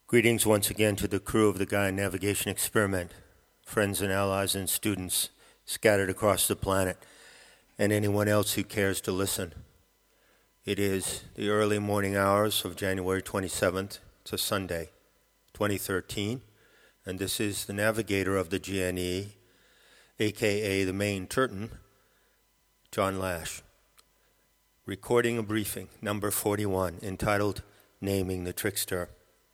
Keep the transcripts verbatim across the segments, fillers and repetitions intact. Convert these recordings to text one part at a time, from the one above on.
Greetings once again to the crew of the Gaia Navigation Experiment, friends and allies and students scattered across the planet, and anyone else who cares to listen. It is the early morning hours of January twenty-seventh. It's a Sunday, twenty thirteen, and this is the navigator of the G N E, aka the main Turton, John Lash, recording a briefing, number forty-one, entitled Naming the Trickster.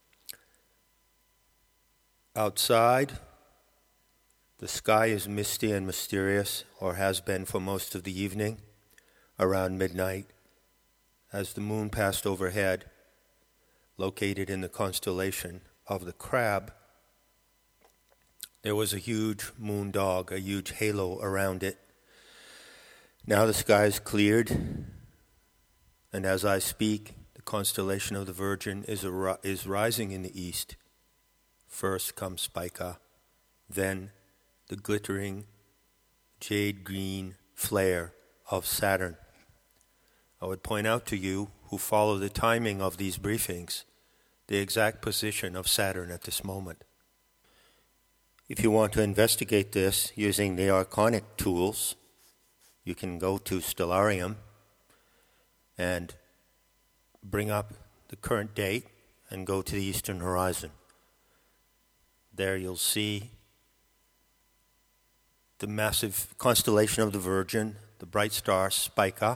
Outside, the sky is misty and mysterious, or has been for most of the evening, around midnight, as the moon passed overhead, located in the constellation of the Crab. There was a huge moon dog, a huge halo around it. Now the sky is cleared, and as I speak, the constellation of the Virgin is, a, is rising in the east. First comes Spica, then the glittering jade green flare of Saturn. I would point out to you who follow the timing of these briefings the exact position of Saturn at this moment. If you want to investigate this using the Archonic tools, you can go to Stellarium and bring up the current date and go to the eastern horizon. There you'll see the massive constellation of the Virgin, the bright star Spica,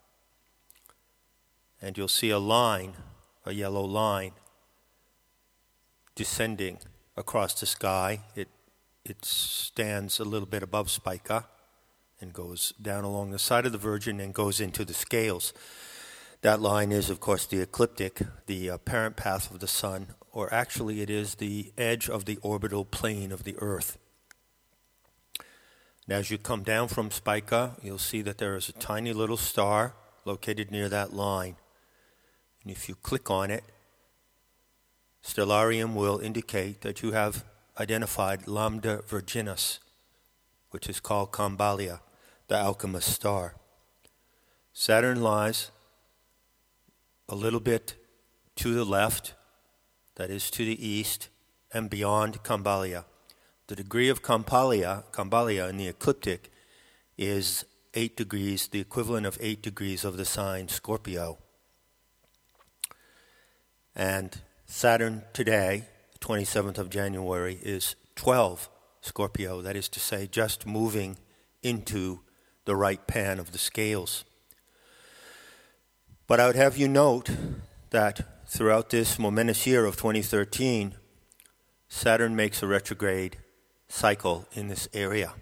and you'll see a line, a yellow line, descending across the sky. It it stands a little bit above Spica and goes down along the side of the Virgin and goes into the scales. That line is, of course, the ecliptic, the apparent path of the Sun, or actually it is the edge of the orbital plane of the Earth. And as you come down from Spica, you'll see that there is a tiny little star located near that line. And if you click on it, Stellarium will indicate that you have identified Lambda Virginis, which is called Kambalia, the alchemist star. Saturn lies a little bit to the left, that is to the east, and beyond Kambalia. The degree of Kambalia, Kambalia in the ecliptic is eight degrees, the equivalent of eight degrees of the sign Scorpio. And Saturn today, the twenty-seventh of January, is twelve Scorpio, that is to say, just moving into the right pan of the scales. But I would have you note that throughout this momentous year of twenty thirteen, Saturn makes a retrograde cycle in this area.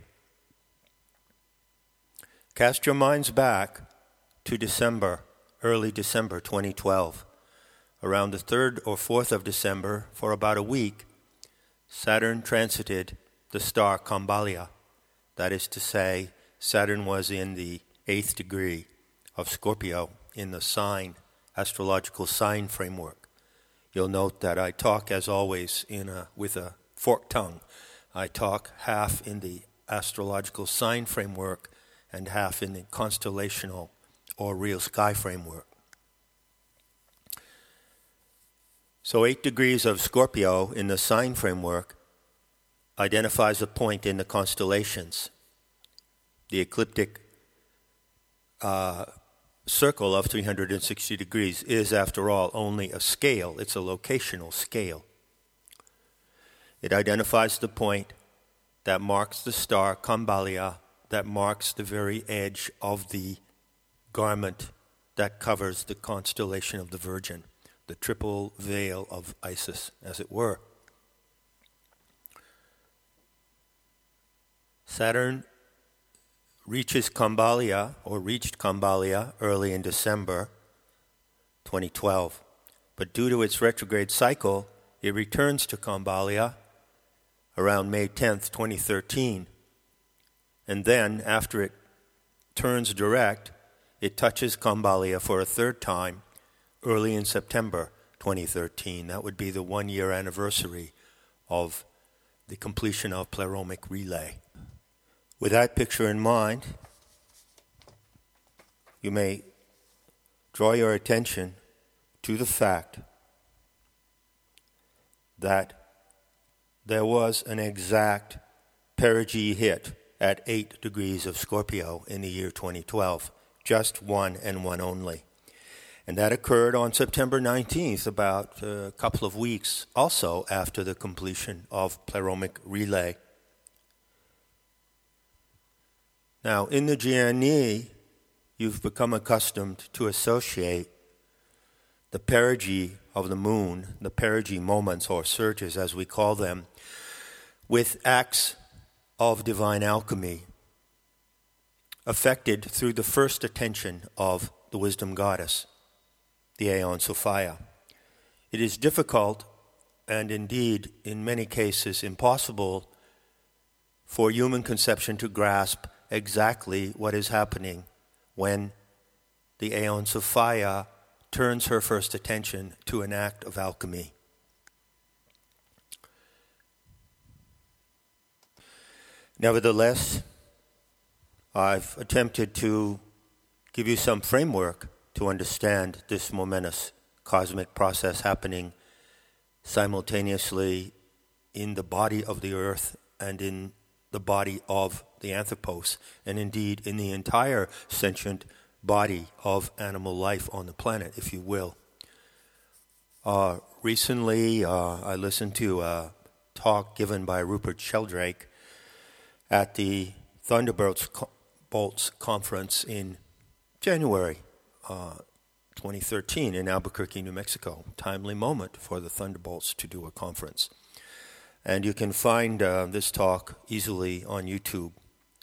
Cast your minds back to December, early December twenty twelve. Around the third or fourth of December, for about a week, Saturn transited the star Kambalia. That is to say, Saturn was in the eighth degree of Scorpio in the sign, astrological sign framework. You'll note that I talk, as always, in a, with a forked tongue. I talk half in the astrological sign framework and half in the constellational or real sky framework. So eight degrees of Scorpio in the sign framework identifies a point in the constellations. The ecliptic uh, circle of three hundred sixty degrees is, after all, only a scale. It's a locational scale. It identifies the point that marks the star Kambalia, that marks the very edge of the garment that covers the constellation of the Virgin, the triple veil of Isis, as it were. Saturn reaches Kambalia, or reached Kambalia, early in December twenty twelve. But due to its retrograde cycle, it returns to Kambalia around May tenth, twenty thirteen. And then, after it turns direct, it touches Kambalia for a third time early in September twenty thirteen. That would be the one-year anniversary of the completion of Pleromic Relay. With that picture in mind, you may draw your attention to the fact that there was an exact perigee hit at eight degrees of Scorpio in the year twenty twelve, just one and one only. And that occurred on September nineteenth, about a couple of weeks also after the completion of Pleromach Relay. Now, in the G N E, you've become accustomed to associate the perigee of the moon, the perigee moments or surges as we call them, with acts of divine alchemy, affected through the first attention of the wisdom goddess, the Aeon Sophia. It is difficult, and indeed in many cases impossible, for human conception to grasp exactly what is happening when the Aeon Sophia turns her first attention to an act of alchemy. Nevertheless, I've attempted to give you some framework to understand this momentous cosmic process happening simultaneously in the body of the earth and in the body of the Anthropos, and indeed in the entire sentient body of animal life on the planet, if you will. Uh, recently, uh, I listened to a talk given by Rupert Sheldrake at the Thunderbolts Bolts Conference in January uh, twenty thirteen in Albuquerque, New Mexico. Timely moment for the Thunderbolts to do a conference. And you can find uh, this talk easily on YouTube.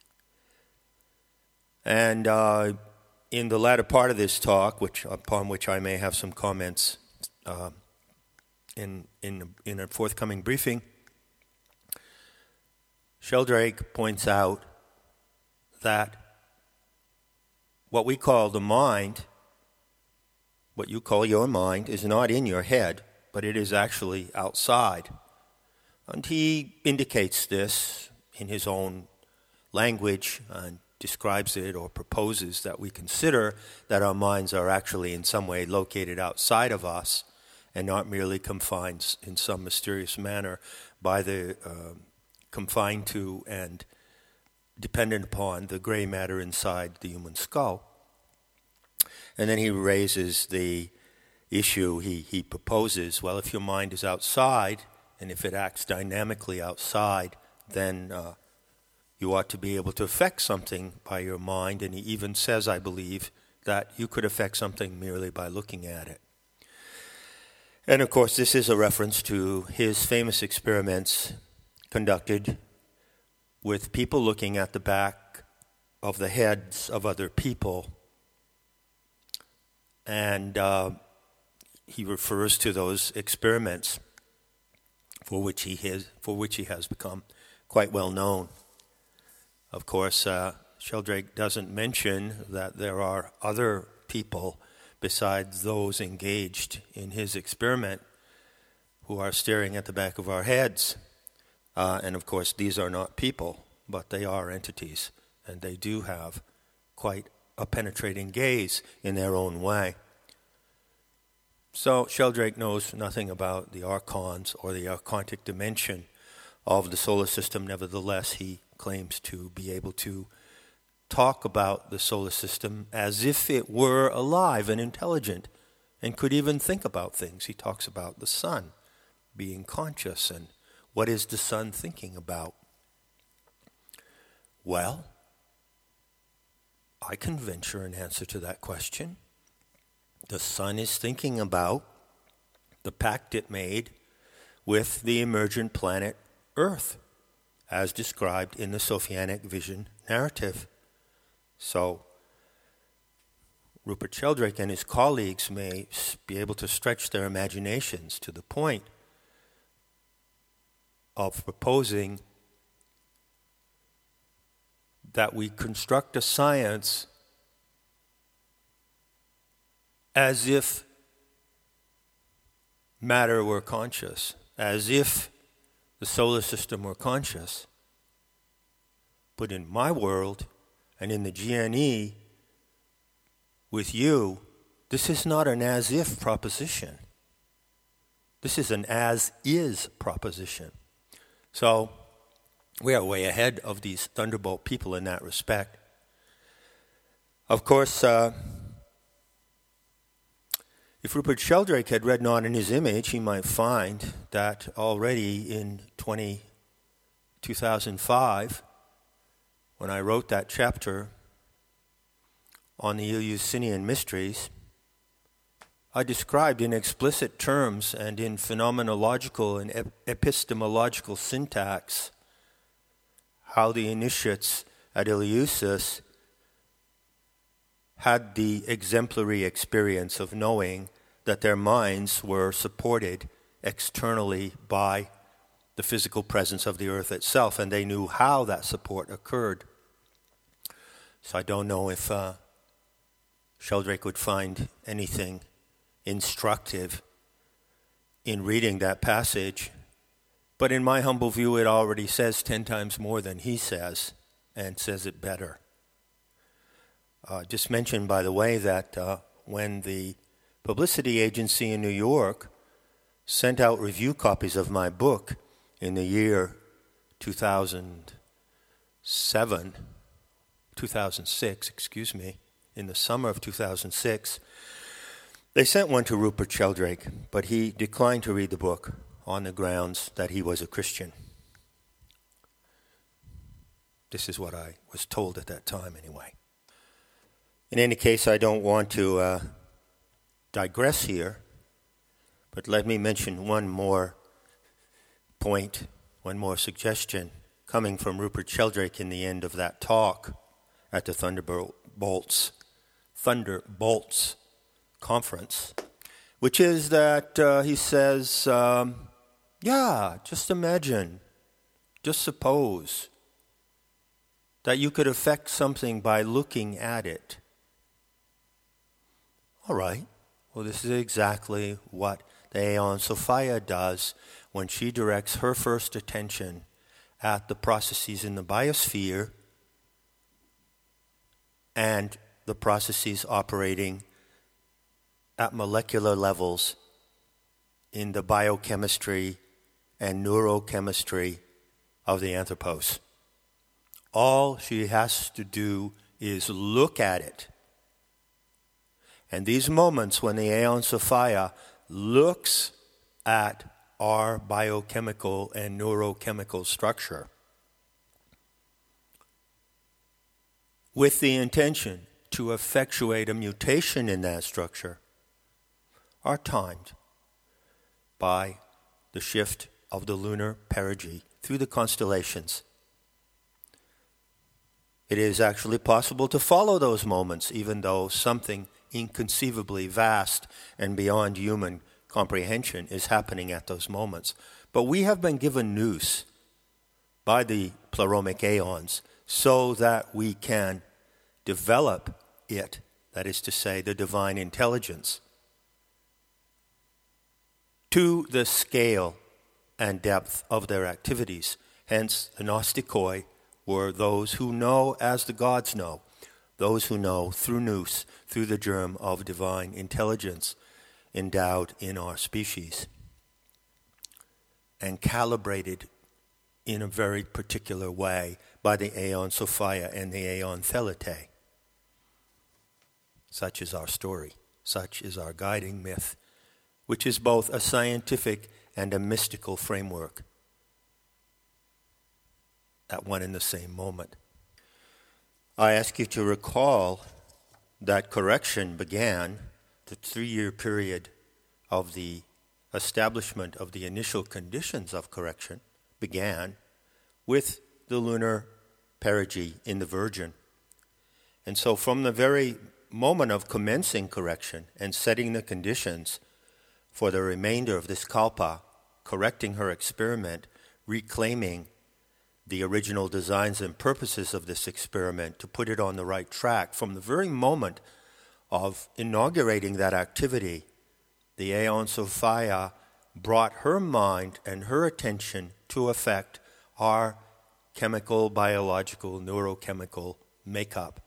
And uh, in the latter part of this talk, which upon which I may have some comments uh, in in in a forthcoming briefing, Sheldrake points out that what we call the mind, what you call your mind, is not in your head, but it is actually outside. And he indicates this in his own language and describes it or proposes that we consider that our minds are actually in some way located outside of us and not merely confined in some mysterious manner by the uh, confined to and dependent upon the gray matter inside the human skull. And then he raises the issue, he, he proposes, well, if your mind is outside, and if it acts dynamically outside, then uh, you ought to be able to affect something by your mind. And he even says, I believe, that you could affect something merely by looking at it. And of course, this is a reference to his famous experiments conducted with people looking at the back of the heads of other people. And uh, he refers to those experiments for which he has, for which he has become quite well known. Of course, uh, Sheldrake doesn't mention that there are other people besides those engaged in his experiment who are staring at the back of our heads. Uh, and of course, these are not people, but they are entities, and they do have quite a penetrating gaze in their own way. So Sheldrake knows nothing about the archons or the archontic dimension of the solar system. Nevertheless, he claims to be able to talk about the solar system as if it were alive and intelligent and could even think about things. He talks about the sun being conscious, and what is the sun thinking about? Well, I can venture an answer to that question. The sun is thinking about the pact it made with the emergent planet Earth, as described in the Sophianic vision narrative. So, Rupert Sheldrake and his colleagues may be able to stretch their imaginations to the point of proposing that we construct a science as if matter were conscious, as if the solar system were conscious. But in my world, and in the G N E, with you, this is not an as-if proposition. This is an as-is proposition. So we are way ahead of these Thunderbolt people in that respect. Of course, uh, if Rupert Sheldrake had read Not in His Image, he might find that already in two thousand five, when I wrote that chapter on the Eleusinian Mysteries, I described in explicit terms and in phenomenological and ep- epistemological syntax how the initiates at Eleusis had the exemplary experience of knowing that their minds were supported externally by the physical presence of the earth itself, and they knew how that support occurred. So I don't know if uh, Sheldrake would find anything instructive in reading that passage, but in my humble view it already says ten times more than he says, and says it better. Uh, just mention, by the way, that uh, when the publicity agency in New York sent out review copies of my book in the year two thousand seven, two thousand six, excuse me, in the summer of two thousand six, they sent one to Rupert Sheldrake, but he declined to read the book on the grounds that he was a Christian. This is what I was told at that time, anyway. In any case, I don't want to uh, digress here, but let me mention one more point, one more suggestion coming from Rupert Sheldrake in the end of that talk at the Thunderbolts, Thunderbolts conference, which is that uh, he says, um, yeah, just imagine, just suppose that you could affect something by looking at it. All right, well, this is exactly what the Aeon Sophia does when she directs her first attention at the processes in the biosphere and the processes operating at molecular levels in the biochemistry and neurochemistry of the anthropos. All she has to do is look at it. And these moments when the Aeon Sophia looks at our biochemical and neurochemical structure with the intention to effectuate a mutation in that structure are timed by the shift of the lunar perigee through the constellations. It is actually possible to follow those moments, even though something inconceivably vast and beyond human comprehension is happening at those moments. But we have been given nous by the Pleroma aeons so that we can develop it, that is to say, the divine intelligence, to the scale and depth of their activities. Hence, the Gnostikoi were those who know as the gods know, those who know through nous, through the germ of divine intelligence endowed in our species and calibrated in a very particular way by the Aeon Sophia and the Aeon Thelete. Such is our story. Such is our guiding myth, which is both a scientific and a mystical framework at one and the same moment. I ask you to recall that correction began, the three-year period of the establishment of the initial conditions of correction began with the lunar perigee in the Virgin. And so from the very moment of commencing correction and setting the conditions for the remainder of this kalpa, correcting her experiment, reclaiming the original designs and purposes of this experiment to put it on the right track, from the very moment of inaugurating that activity, the Aeon Sophia brought her mind and her attention to affect our chemical, biological, neurochemical makeup.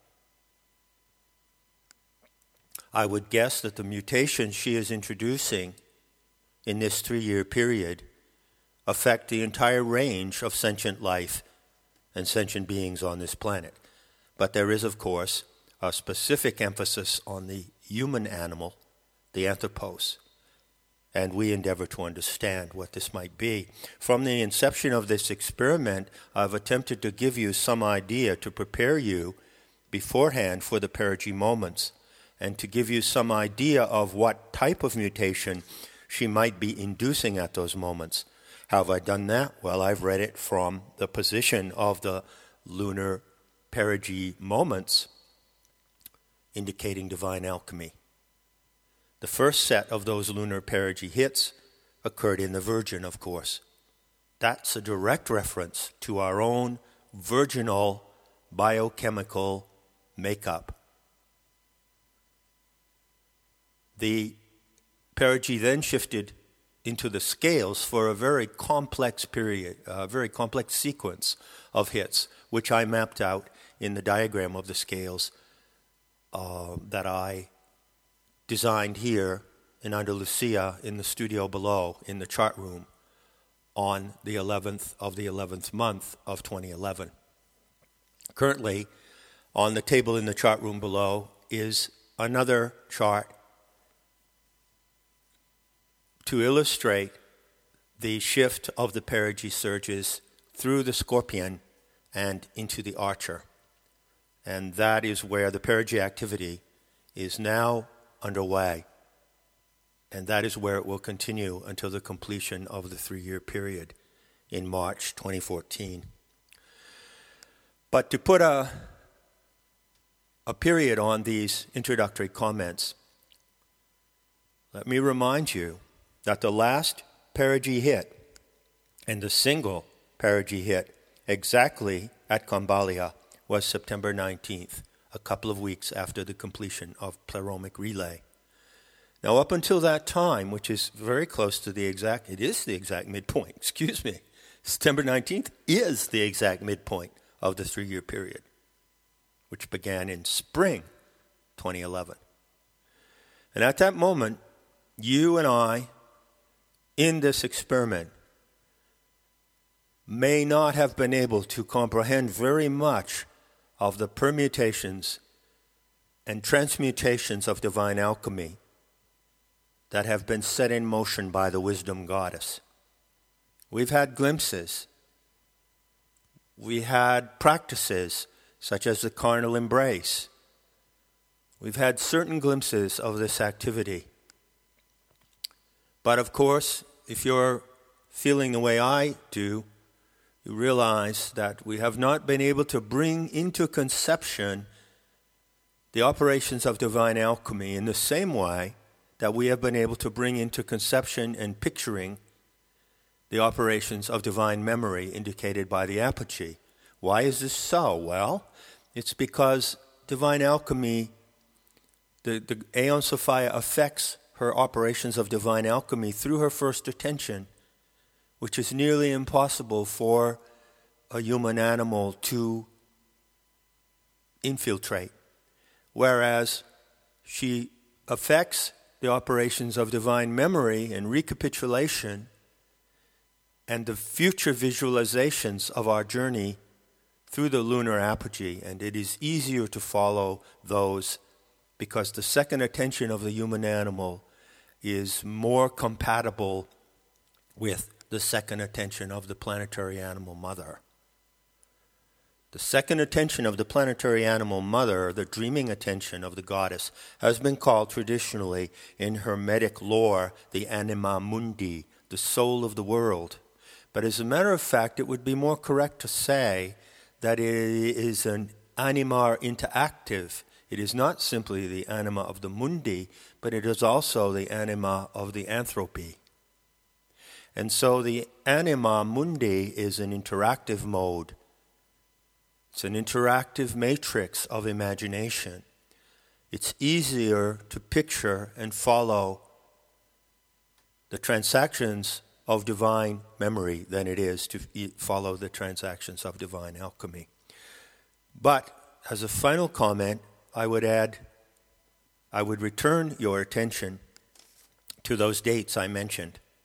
I would guess that the mutations she is introducing in this three-year period affect the entire range of sentient life and sentient beings on this planet. But there is, of course, a specific emphasis on the human animal, the anthropos, and we endeavor to understand what this might be. From the inception of this experiment, I've attempted to give you some idea to prepare you beforehand for the perigee moments and to give you some idea of what type of mutation she might be inducing at those moments. How have I done that? Well, I've read it from the position of the lunar perigee moments indicating divine alchemy. The first set of those lunar perigee hits occurred in the Virgin, of course. That's a direct reference to our own virginal biochemical makeup. The perigee then shifted into the scales for a very complex period, a very complex sequence of hits, which I mapped out in the diagram of the scales uh, that I designed here in Andalusia in the studio below in the chart room on the eleventh of the eleventh month of twenty eleven. Currently, on the table in the chart room below is another chart to illustrate the shift of the perigee surges through the Scorpion and into the Archer. And that is where the perigee activity is now underway. And that is where it will continue until the completion of the three-year period in March twenty fourteen. But to put a, a period on these introductory comments, let me remind you that the last perigee hit and the single perigee hit exactly at Kambalia was September nineteenth, a couple of weeks after the completion of Pleromic Relay. Now, up until that time, which is very close to the exact, it is the exact midpoint, excuse me, September nineteenth is the exact midpoint of the three-year period, which began in spring twenty eleven. And at that moment, you and I, in this experiment, may not have been able to comprehend very much of the permutations and transmutations of divine alchemy that have been set in motion by the wisdom goddess. We've had glimpses. We had practices such as the carnal embrace. We've had certain glimpses of this activity. But of course, if you're feeling the way I do, you realize that we have not been able to bring into conception the operations of divine alchemy in the same way that we have been able to bring into conception and picturing the operations of divine memory indicated by the apogee. Why is this so? Well, it's because divine alchemy, the, the Aeon Sophia affects her operations of divine alchemy through her first attention, which is nearly impossible for a human animal to infiltrate. Whereas she affects the operations of divine memory and recapitulation and the future visualizations of our journey through the lunar apogee, and it is easier to follow those because the second attention of the human animal is more compatible with the second attention of the planetary animal mother. The second attention of the planetary animal mother, the dreaming attention of the goddess, has been called traditionally in Hermetic lore the anima mundi, the soul of the world. But as a matter of fact, it would be more correct to say that it is an anima interactive. It is not simply the anima of the mundi, but it is also the anima of the anthropy. And so the anima mundi is an interactive mode. It's an interactive matrix of imagination. It's easier to picture and follow the transactions of divine memory than it is to follow the transactions of divine alchemy. But as a final comment, I would add, I would return your attention to those dates I mentioned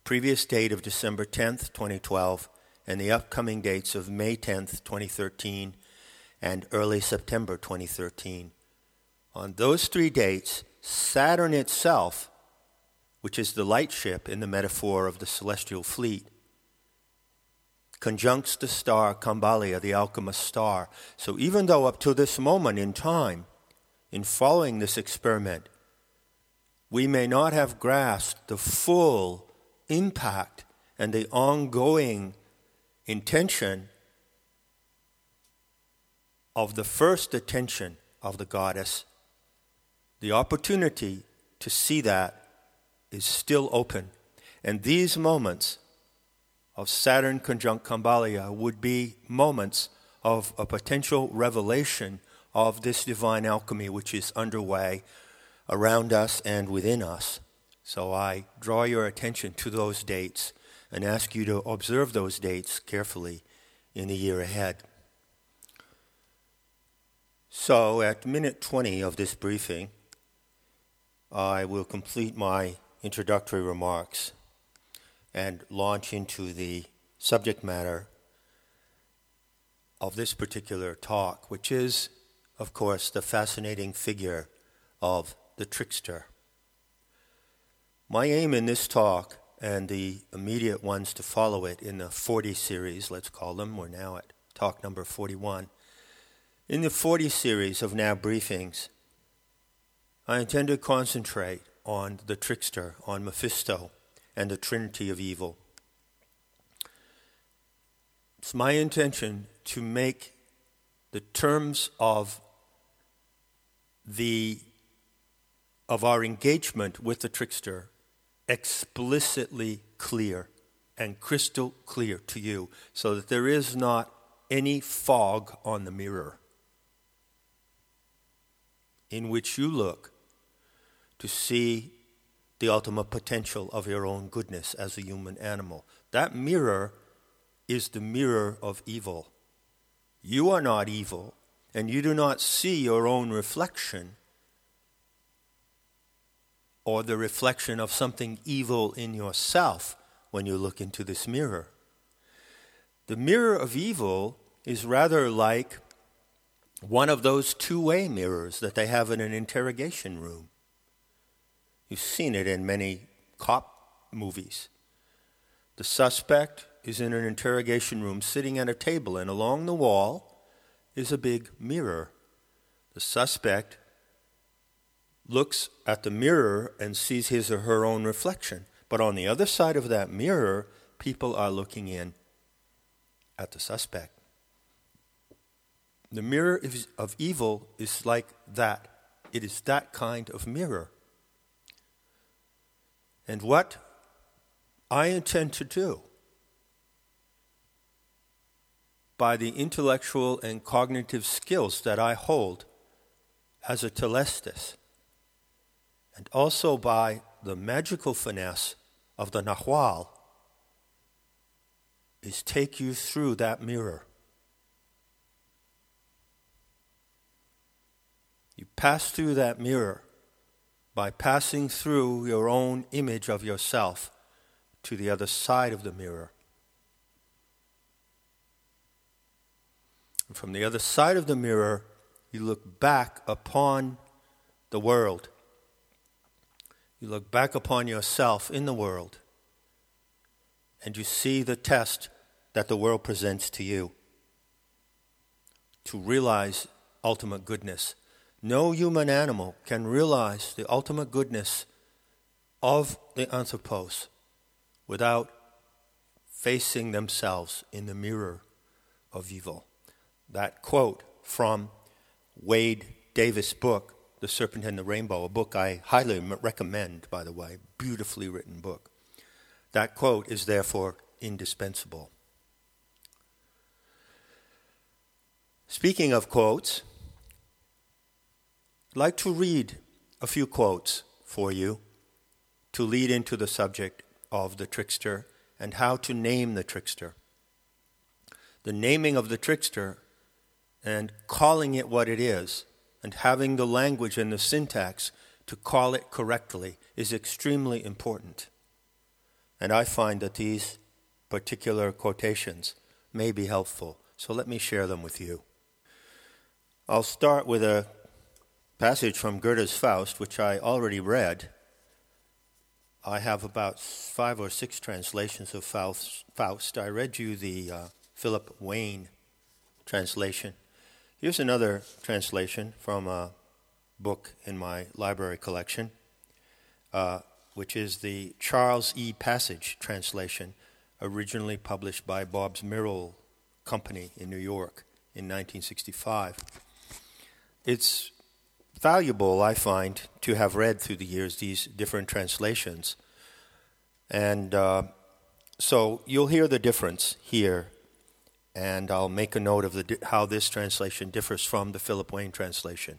previous date of December tenth, twenty twelve, and the upcoming dates of May tenth, twenty thirteen, and early September twenty thirteen. On those three dates, Saturn itself, which is the light ship in the metaphor of the celestial fleet, conjuncts the star Kambalia, the alchemist star. So even though up to this moment in time, in following this experiment, we may not have grasped the full impact and the ongoing intention of the first attention of the goddess, the opportunity to see that is still open. And these moments of Saturn conjunct Kambalia would be moments of a potential revelation of this divine alchemy which is underway around us and within us. So I draw your attention to those dates and ask you to observe those dates carefully in the year ahead. So at minute twenty of this briefing, I will complete my introductory remarks and launch into the subject matter of this particular talk, which is, of course, the fascinating figure of the trickster. My aim in this talk, and the immediate ones to follow it in the forty series, let's call them, we're now at talk number forty-one. In the forty series of now briefings, I intend to concentrate on the trickster, on Mephisto, and the Trinity of Evil. It's my intention to make the terms of the of our engagement with the trickster explicitly clear and crystal clear to you, so that there is not any fog on the mirror in which you look to see the ultimate potential of your own goodness as a human animal. That mirror is the mirror of evil. You are not evil, and you do not see your own reflection or the reflection of something evil in yourself when you look into this mirror. The mirror of evil is rather like one of those two-way mirrors that they have in an interrogation room. You've seen it in many cop movies. The suspect is in an interrogation room sitting at a table, and along the wall is a big mirror. The suspect looks at the mirror and sees his or her own reflection. But on the other side of that mirror, people are looking in at the suspect. The mirror of evil is like that. It is that kind of mirror. And what I intend to do by the intellectual and cognitive skills that I hold as a telestis, and also by the magical finesse of the Nahual, is take you through that mirror. You pass through that mirror by passing through your own image of yourself to the other side of the mirror. And from the other side of the mirror, you look back upon the world. You look back upon yourself in the world, and you see the test that the world presents to you to realize ultimate goodness. No human animal can realize the ultimate goodness of the anthropos without facing themselves in the mirror of evil. That quote from Wade Davis' book, The Serpent and the Rainbow, a book I highly recommend, by the way, beautifully written book. That quote is therefore indispensable. Speaking of quotes, I'd like to read a few quotes for you to lead into the subject of the trickster and how to name the trickster. The naming of the trickster and calling it what it is and having the language and the syntax to call it correctly is extremely important. And I find that these particular quotations may be helpful. So let me share them with you. I'll start with a passage from Goethe's Faust, which I already read. I have about five or six translations of Faust. I read you the uh, Philip Wayne translation. Here's another translation from a book in my library collection, uh, which is the Charles E. Passage translation, originally published by Bobbs Merrill Company in New York in nineteen sixty-five. It's valuable, I find, to have read through the years these different translations. And uh, so you'll hear the difference here, and I'll make a note of the di- how this translation differs from the Philip Wayne translation.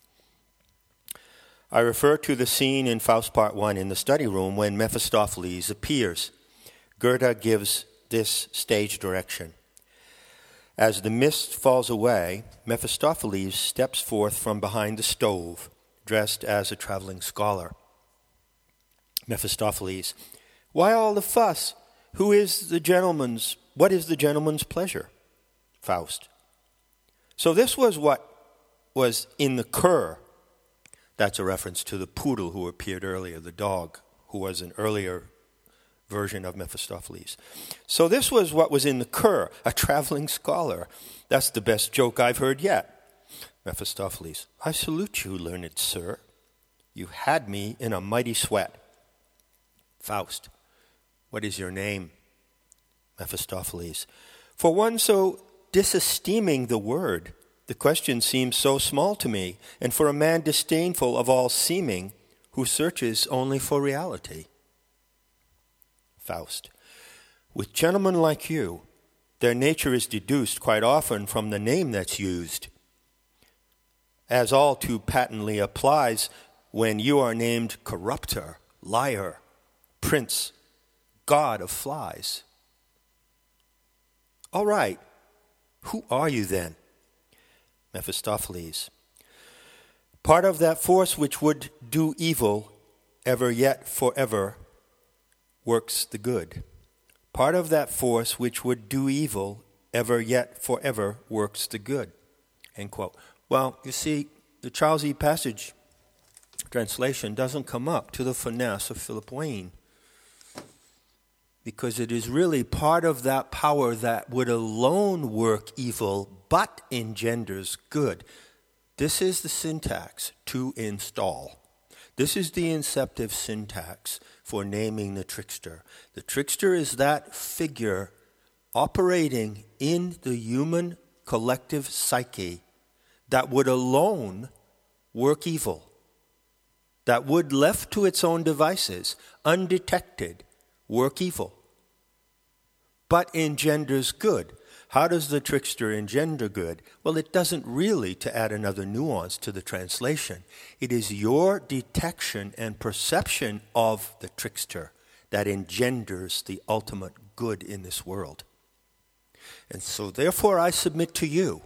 I refer to the scene in Faust Part one in the study room when Mephistopheles appears. Goethe gives this stage direction. As the mist falls away, Mephistopheles steps forth from behind the stove, dressed as a traveling scholar. Mephistopheles: why all the fuss? Who is the gentleman's, what is the gentleman's pleasure? Faust: so this was what was in the cur. That's a reference to the poodle who appeared earlier, the dog, who was an earlier version of Mephistopheles. So this was what was in the cur, a traveling scholar. That's the best joke I've heard yet. Mephistopheles: I salute you, learned sir. You had me in a mighty sweat. Faust: what is your name? Mephistopheles: for one so disesteeming the word, the question seems so small to me, and for a man disdainful of all seeming, who searches only for reality. Faust: with gentlemen like you, their nature is deduced quite often from the name that's used, as all too patently applies when you are named corrupter, liar, prince, god of flies. All right, who are you then? Mephistopheles: part of that force which would do evil, ever yet forever works the good. Part of that force which would do evil, ever yet forever works the good. End quote. Well, you see, the Charles E. Passage translation doesn't come up to the finesse of Philip Wayne, because it is really part of that power that would alone work evil but engenders good. This is the syntax to install. This is the inceptive syntax for naming the trickster. The trickster is that figure operating in the human collective psyche that would alone work evil, that would, left to its own devices, undetected, work evil, but engenders good. How does the trickster engender good? Well, it doesn't really, to add another nuance to the translation. It is your detection and perception of the trickster that engenders the ultimate good in this world. And so therefore I submit to you,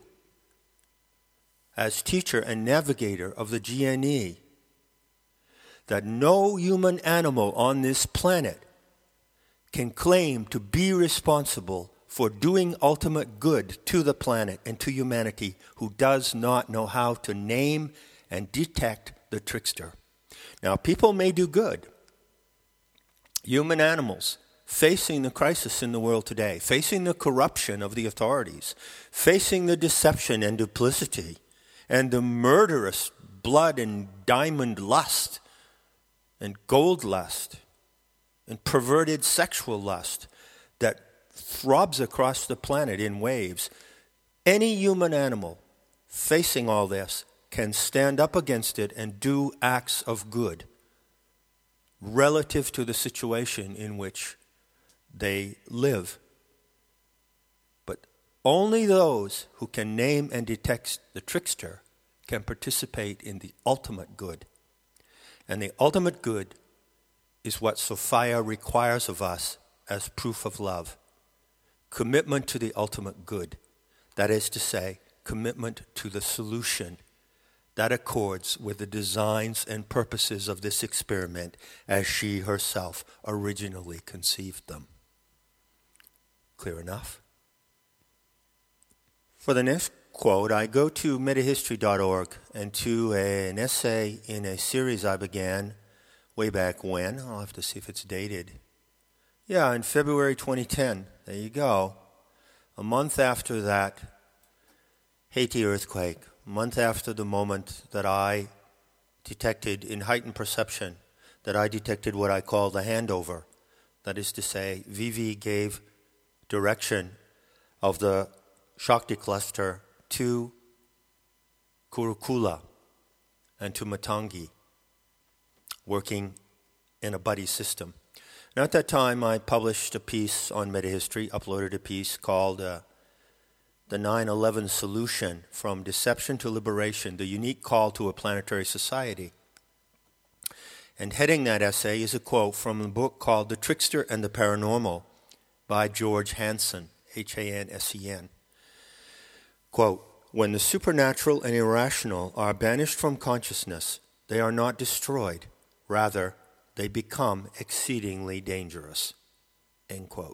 as teacher and navigator of the G N E, that no human animal on this planet can claim to be responsible for doing ultimate good to the planet and to humanity who does not know how to name and detect the trickster. Now, people may do good. Human animals facing the crisis in the world today, facing the corruption of the authorities, facing the deception and duplicity and the murderous blood and diamond lust and gold lust and perverted sexual lust that throbs across the planet in waves. Any human animal facing all this can stand up against it and do acts of good relative to the situation in which they live. But only those who can name and detect the trickster can participate in the ultimate good. And the ultimate good is what Sophia requires of us as proof of love. Commitment to the ultimate good. That is to say, commitment to the solution that accords with the designs and purposes of this experiment as she herself originally conceived them. Clear enough? For the next quote, I go to metahistory dot org and to a, an essay in a series I began way back when. I'll have to see if it's dated. Yeah, in February twenty ten. There you go. A month after that Haiti earthquake, a month after the moment that I detected in heightened perception, that I detected what I call the handover. That is to say, Vivi gave direction of the Shakti cluster to Kurukula and to Matangi, working in a buddy system. And at that time, I published a piece on metahistory, uploaded a piece called uh, The nine eleven Solution, From Deception to Liberation, The Unique Call to a Planetary Society. And heading that essay is a quote from a book called The Trickster and the Paranormal by George Hansen, H A N S E N. Quote, when the supernatural and irrational are banished from consciousness, they are not destroyed. Rather, they become exceedingly dangerous. End quote.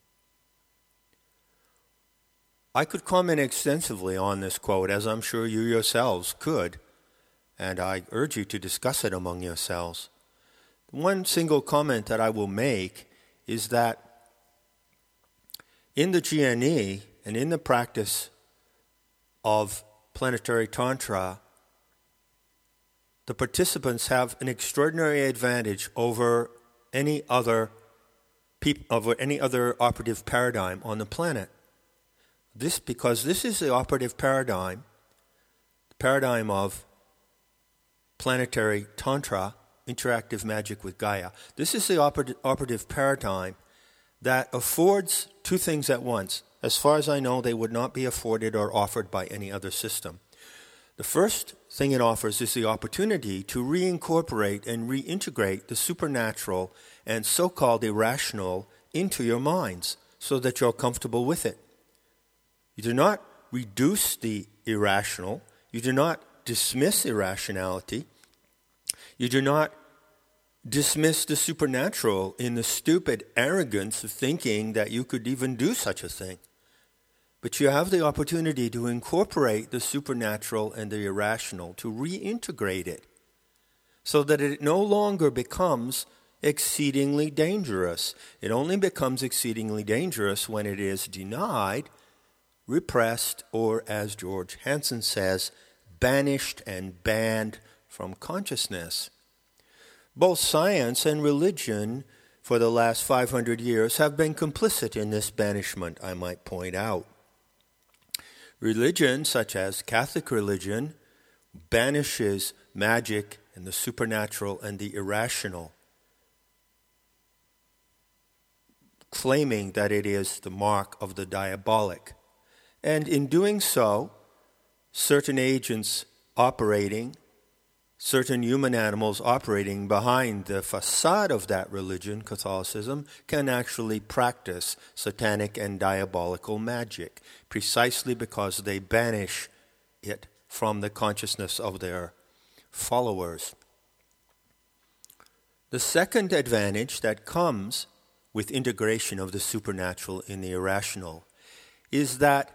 I could comment extensively on this quote, as I'm sure you yourselves could, and I urge you to discuss it among yourselves. One single comment that I will make is that in the G N E and in the practice of planetary tantra, the participants have an extraordinary advantage over any other peop- over any other operative paradigm on the planet. This because this is the operative paradigm, the paradigm of planetary tantra, interactive magic with Gaia. This is the oper- operative paradigm that affords two things at once. As far as I know, they would not be afforded or offered by any other system. The first thing it offers is the opportunity to reincorporate and reintegrate the supernatural and so-called irrational into your minds so that you're comfortable with it. You do not reduce the irrational. You do not dismiss irrationality. You do not dismiss the supernatural in the stupid arrogance of thinking that you could even do such a thing. But you have the opportunity to incorporate the supernatural and the irrational, to reintegrate it, so that it no longer becomes exceedingly dangerous. It only becomes exceedingly dangerous when it is denied, repressed, or, as George Hansen says, banished and banned from consciousness. Both science and religion for the last five hundred years have been complicit in this banishment, I might point out. Religion, such as Catholic religion, banishes magic and the supernatural and the irrational, claiming that it is the mark of the diabolic. And in doing so, certain agents operating, certain human animals operating behind the facade of that religion, Catholicism, can actually practice satanic and diabolical magic, precisely because they banish it from the consciousness of their followers. The second advantage that comes with integration of the supernatural in the irrational is that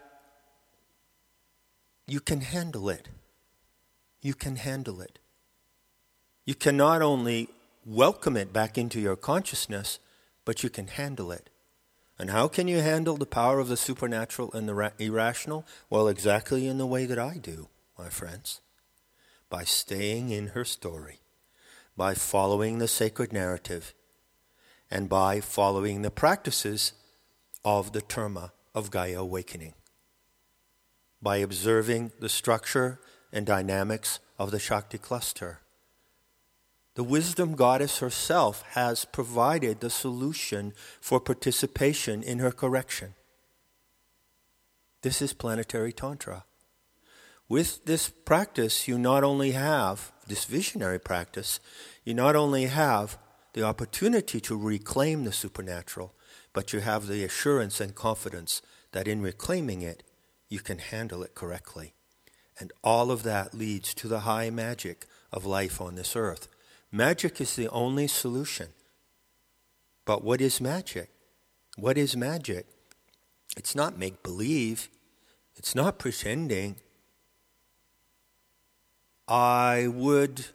you can handle it. You can handle it. You can not only welcome it back into your consciousness, but you can handle it. And how can you handle the power of the supernatural and the ra- irrational? Well, exactly in the way that I do, my friends. By staying in her story, by following the sacred narrative, and by following the practices of the Terma of Gaia Awakening. By observing the structure and dynamics of the Shakti cluster. The wisdom goddess herself has provided the solution for participation in her correction. This is planetary tantra. With this practice, you not only have, this visionary practice, you not only have the opportunity to reclaim the supernatural, but you have the assurance and confidence that in reclaiming it, you can handle it correctly. And all of that leads to the high magic of life on this earth. Magic is the only solution. But what is magic? What is magic? It's not make-believe. It's not pretending. I would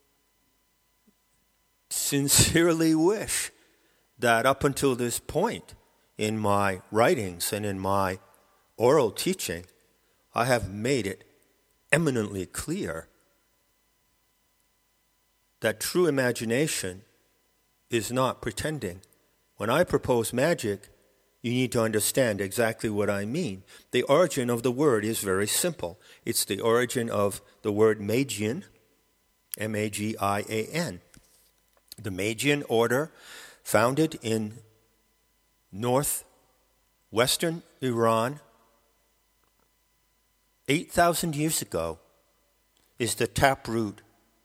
sincerely wish that up until this point in my writings and in my oral teaching, I have made it eminently clear that true imagination is not pretending. When I propose magic, you need to understand exactly what I mean. The origin of the word is very simple. It's the origin of the word Magian, M A G I A N. The Magian order, founded in northwestern Iran eight thousand years ago, is the taproot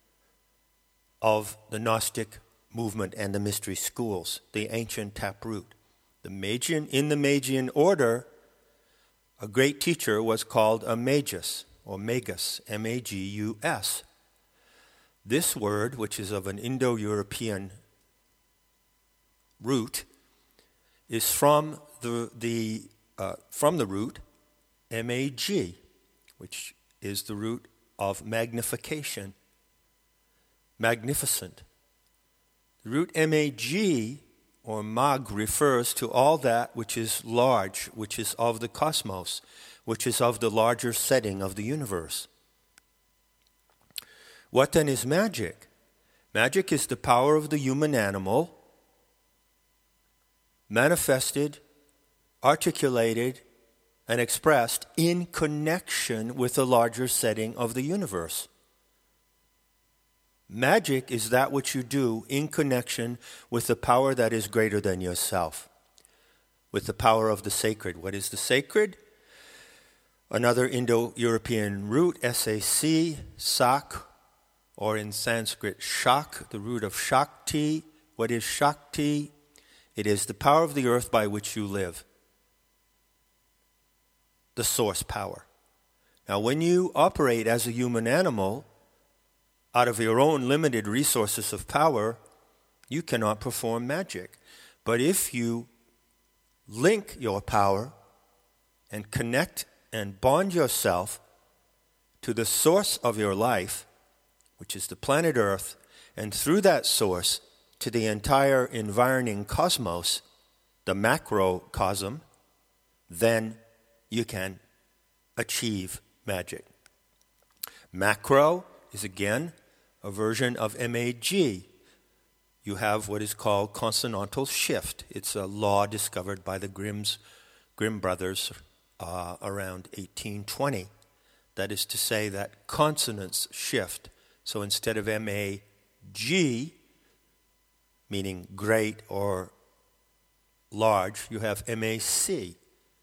of the Gnostic movement and the mystery schools, the ancient taproot. The Magian, in the Magian order, a great teacher was called a magus, or magus, M A G U S. This word, which is of an Indo-European root, is from the, the, uh, from the root M A G, which is the root of magnification, magnificent. The root M A G, or mag, refers to all that which is large, which is of the cosmos, which is of the larger setting of the universe. What then is magic? Magic is the power of the human animal manifested, articulated, and expressed in connection with the larger setting of the universe. Magic is that which you do in connection with the power that is greater than yourself, with the power of the sacred. What is the sacred? Another Indo-European root, S A C, sak, or in Sanskrit, shak, the root of Shakti. What is Shakti? It is the power of the earth by which you live, the source power. Now, when you operate as a human animal, out of your own limited resources of power, you cannot perform magic. But if you link your power and connect and bond yourself to the source of your life, which is the planet Earth, and through that source to the entire environing cosmos, the macrocosm, then you can achieve magic. Macro is again a version of M A G. You have what is called consonantal shift. It's a law discovered by the Grimm's, Grimm brothers uh, around eighteen twenty. That is to say that consonants shift. So instead of M A G, meaning great or large, you have M A C.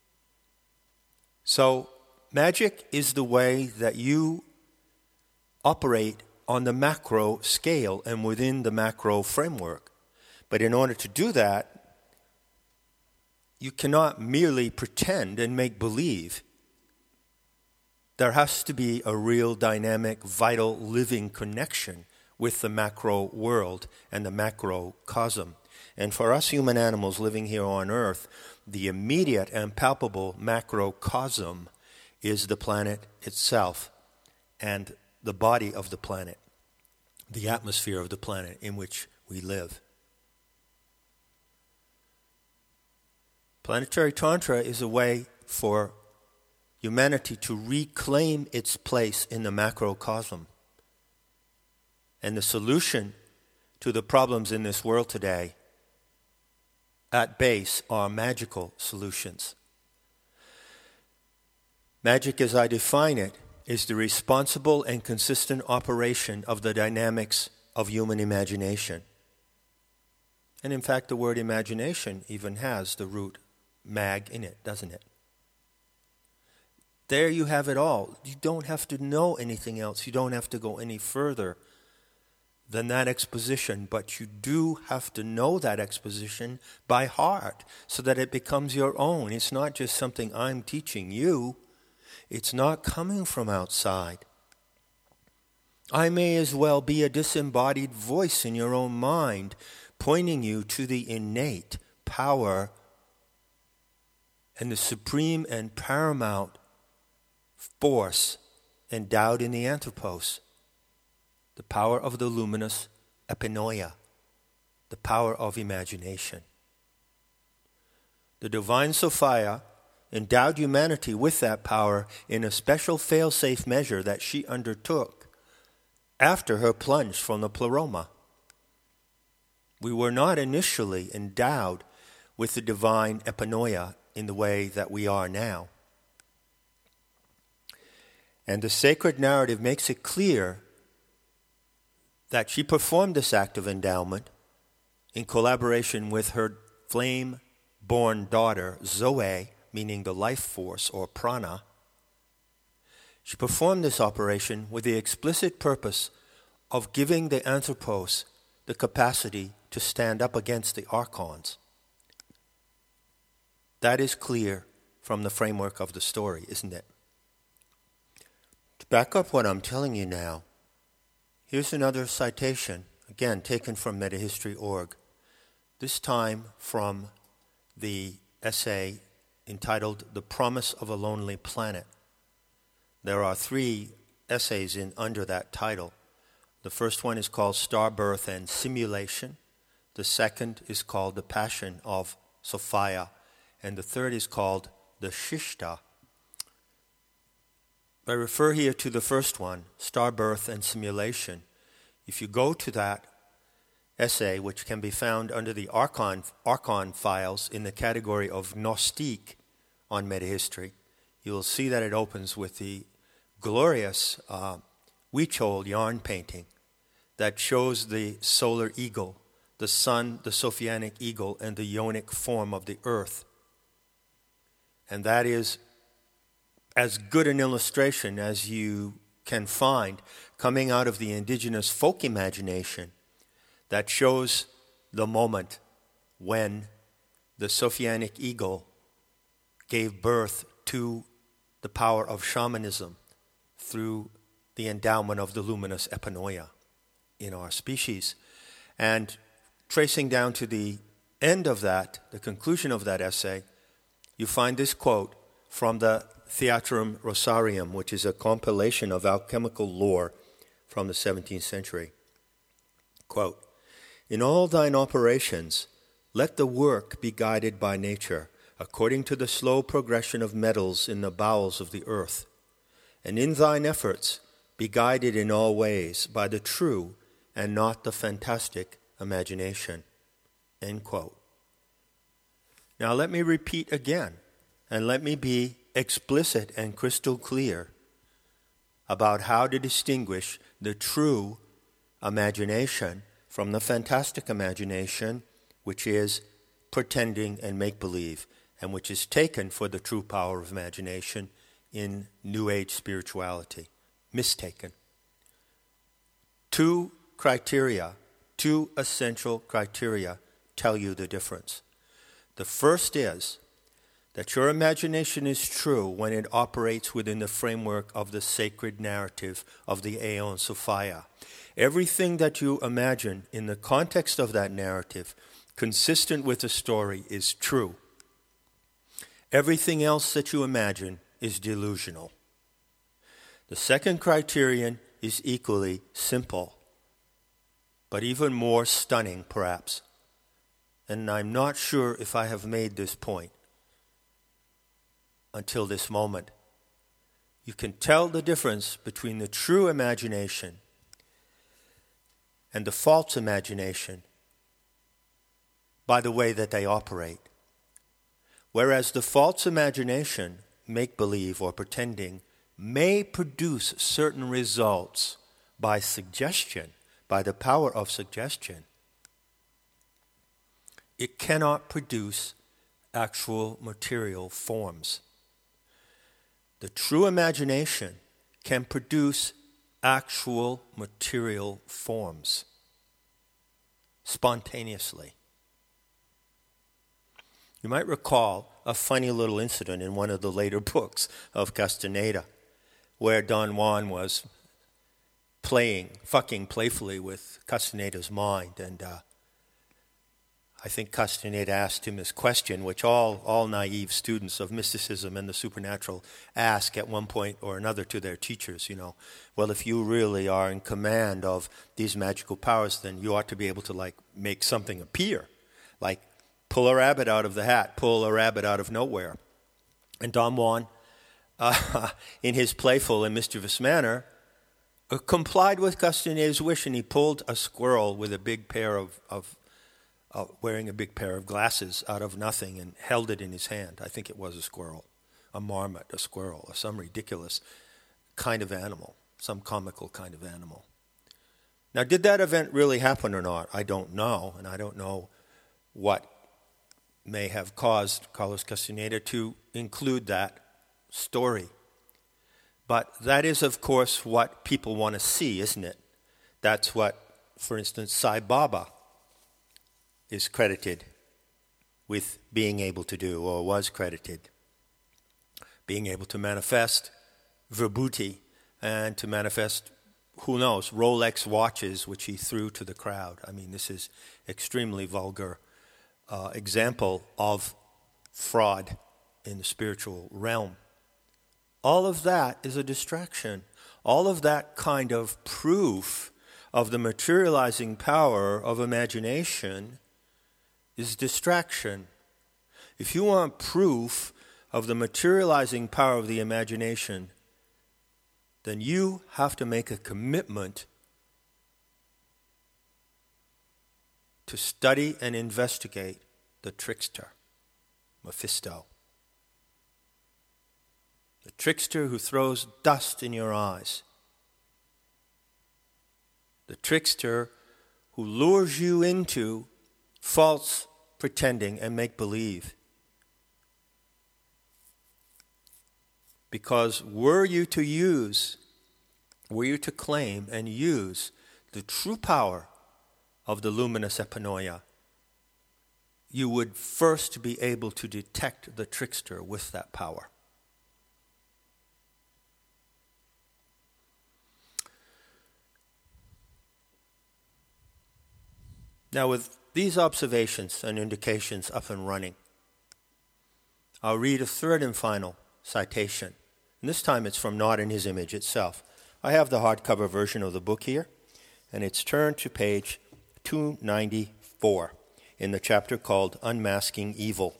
So magic is the way that you operate on the macro scale and within the macro framework. But in order to do that, you cannot merely pretend and make believe. There has to be a real dynamic, vital, living connection with the macro world and the macrocosm. And for us human animals living here on Earth, the immediate and palpable macrocosm is the planet itself and the body of the planet, the atmosphere of the planet in which we live. Planetary Tantra is a way for humanity to reclaim its place in the macrocosm. And the solution to the problems in this world today, at base, are magical solutions. Magic, as I define it, is the responsible and consistent operation of the dynamics of human imagination. And in fact, the word imagination even has the root mag in it, doesn't it? There you have it all. You don't have to know anything else. You don't have to go any further than that exposition, but you do have to know that exposition by heart so that it becomes your own. It's not just something I'm teaching you. It's not coming from outside. I may as well be a disembodied voice in your own mind, pointing you to the innate power and the supreme and paramount force endowed in the anthropos, the power of the luminous epinoia, the power of imagination. The divine Sophia endowed humanity with that power in a special fail-safe measure that she undertook after her plunge from the pleroma. We were not initially endowed with the divine epinoia in the way that we are now. And the sacred narrative makes it clear that she performed this act of endowment in collaboration with her flame-born daughter, Zoe, meaning the life force or prana. She performed this operation with the explicit purpose of giving the anthropos the capacity to stand up against the archons. That is clear from the framework of the story, isn't it? To back up what I'm telling you now, here's another citation, again taken from metahistory dot org, this time from the essay entitled The Promise of a Lonely Planet. There are three essays in under that title. The first one is called Star Birth and Simulation. The second is called The Passion of Sophia. And the third is called The Shishta. I refer here to the first one, Star Birth and Simulation. If you go to that essay, which can be found under the Archon, Archon files in the category of Gnostique on metahistory, you will see that it opens with the glorious uh, Huichol yarn painting that shows the solar eagle, the sun, the Sophianic eagle, and the yonic form of the earth. And that is as good an illustration as you can find coming out of the indigenous folk imagination that shows the moment when the Sophianic eagle gave birth to the power of shamanism through the endowment of the luminous epinoia in our species. And tracing down to the end of that, the conclusion of that essay, you find this quote from the Theatrum Rosarium, which is a compilation of alchemical lore from the seventeenth century. Quote, "In all thine operations, let the work be guided by nature, according to the slow progression of metals in the bowels of the earth. And in thine efforts, be guided in all ways by the true and not the fantastic imagination." End quote. Now let me repeat again, and let me be explicit and crystal clear about how to distinguish the true imagination from the fantastic imagination, which is pretending and make-believe, and which is taken for the true power of imagination in New Age spirituality. Mistaken. Two criteria, two essential criteria tell you the difference. The first is that your imagination is true when it operates within the framework of the sacred narrative of the Aeon Sophia. Everything that you imagine in the context of that narrative, consistent with the story, is true. Everything else that you imagine is delusional. The second criterion is equally simple, but even more stunning, perhaps. And I'm not sure if I have made this point until this moment. You can tell the difference between the true imagination and the false imagination by the way that they operate. Whereas the false imagination, make-believe or pretending, may produce certain results by suggestion, by the power of suggestion, it cannot produce actual material forms. The true imagination can produce actual material forms spontaneously. You might recall a funny little incident in one of the later books of Castaneda, where Don Juan was playing, fucking playfully with Castaneda's mind, and uh, I think Castaneda asked him this question, which all, all naive students of mysticism and the supernatural ask at one point or another to their teachers, you know. Well, if you really are in command of these magical powers, then you ought to be able to, like, make something appear. Like, pull a rabbit out of the hat, pull a rabbit out of nowhere. And Don Juan, uh, in his playful and mischievous manner, uh, complied with Castaneda's wish, and he pulled a squirrel with a big pair of, of Uh, wearing a big pair of glasses out of nothing and held it in his hand. I think it was a squirrel, a marmot, a squirrel, or some ridiculous kind of animal, some comical kind of animal. Now, did that event really happen or not? I don't know, and I don't know what may have caused Carlos Castaneda to include that story. But that is, of course, what people want to see, isn't it? That's what, for instance, Sai Baba is credited with being able to do, or was credited, being able to manifest vibhuti and to manifest, who knows, Rolex watches which he threw to the crowd. I mean, this is extremely vulgar uh, example of fraud in the spiritual realm. All of that is a distraction. All of that kind of proof of the materializing power of imagination is distraction. If you want proof of the materializing power of the imagination, then you have to make a commitment to study and investigate the trickster, Mephisto. The trickster who throws dust in your eyes. The trickster who lures you into false pretending and make-believe. Because were you to use, were you to claim and use the true power of the luminous epinoia, you would first be able to detect the trickster with that power. Now, with these observations and indications up and running, I'll read a third and final citation. And this time it's from Not in His Image itself. I have the hardcover version of the book here, and it's turned to page two ninety-four in the chapter called Unmasking Evil.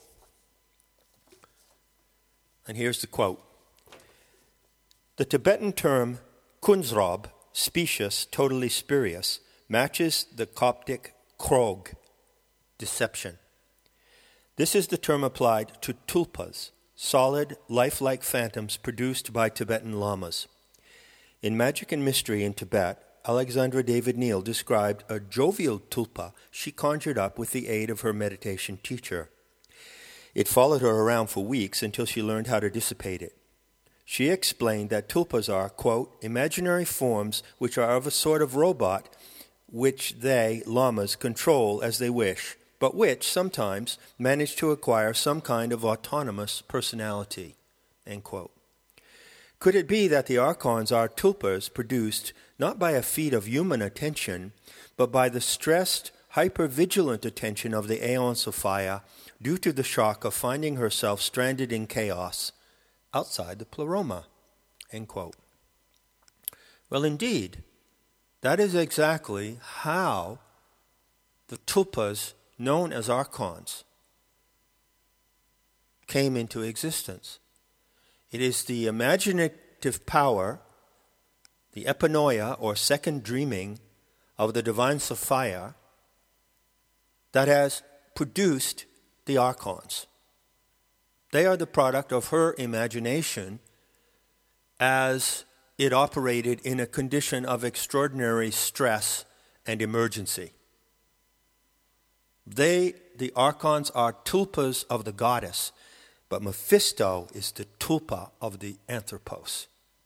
And here's the quote. The Tibetan term kunzrob, specious, totally spurious, matches the Coptic krog, deception. This is the term applied to tulpas, solid, lifelike phantoms produced by Tibetan lamas. In Magic and Mystery in Tibet, Alexandra David Neal described a jovial tulpa she conjured up with the aid of her meditation teacher. It followed her around for weeks until she learned how to dissipate it. She explained that tulpas are, quote, imaginary forms which are of a sort of robot which they, lamas, control as they wish, but which sometimes manage to acquire some kind of autonomous personality, end quote. Could it be that the archons are tulpas produced not by a feat of human attention, but by the stressed, hyper-vigilant attention of the Aeon Sophia due to the shock of finding herself stranded in chaos outside the pleroma, end quote. Well, indeed, that is exactly how the tulpas, known as archons, came into existence. It is the imaginative power, the epinoia, or second dreaming, of the divine Sophia that has produced the archons. They are the product of her imagination as it operated in a condition of extraordinary stress and emergency. They, the archons, are tulpas of the goddess, but Mephisto is the tulpa of the anthropos.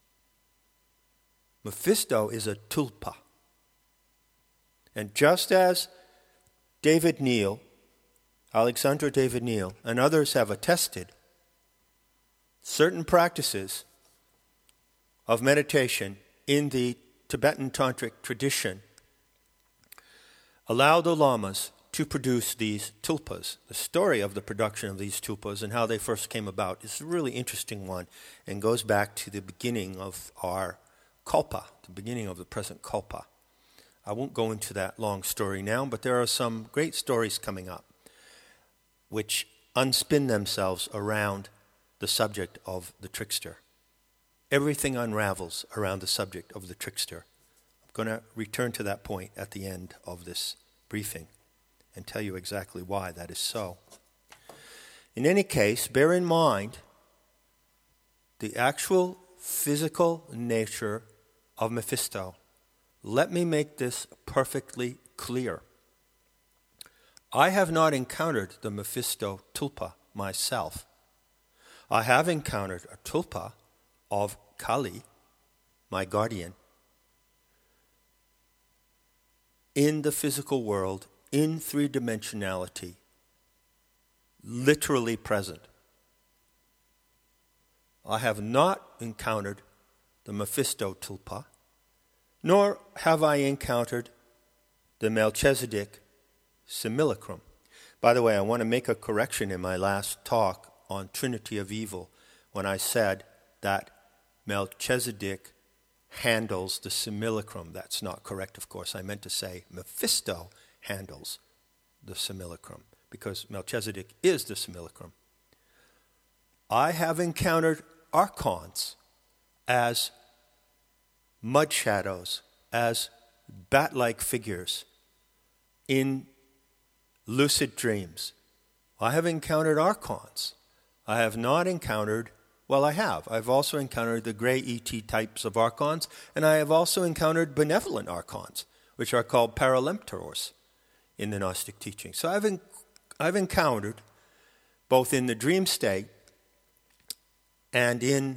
Mephisto is a tulpa. And just as David Neal, Alexandra David Neal, and others have attested certain practices of meditation in the Tibetan Tantric tradition allow the lamas to produce these tulpas. The story of the production of these tulpas and how they first came about is a really interesting one and goes back to the beginning of our kalpa, the beginning of the present kalpa. I won't go into that long story now, but there are some great stories coming up which unspin themselves around the subject of the trickster. Everything unravels around the subject of the trickster. I'm going to return to that point at the end of this briefing and tell you exactly why that is so. In any case, bear in mind the actual physical nature of Mephisto. Let me make this perfectly clear. I have not encountered the Mephisto tulpa myself. I have encountered a tulpa of Kali, my guardian, in the physical world, in three-dimensionality, literally present. I have not encountered the Mephisto tulpa, nor have I encountered the Melchizedek simulacrum. By the way, I want to make a correction in my last talk on Trinity of Evil when I said that Melchizedek handles the simulacrum. That's not correct, of course. I meant to say Mephisto handles the simulacrum because Melchizedek is the simulacrum. I have encountered archons as mud shadows, as bat-like figures in lucid dreams. I have encountered archons. I have not encountered, well, I have. I've also encountered the gray E T types of archons, and I have also encountered benevolent archons, which are called paralemptors in the Gnostic teaching. So I've, en- I've encountered, both in the dream state and in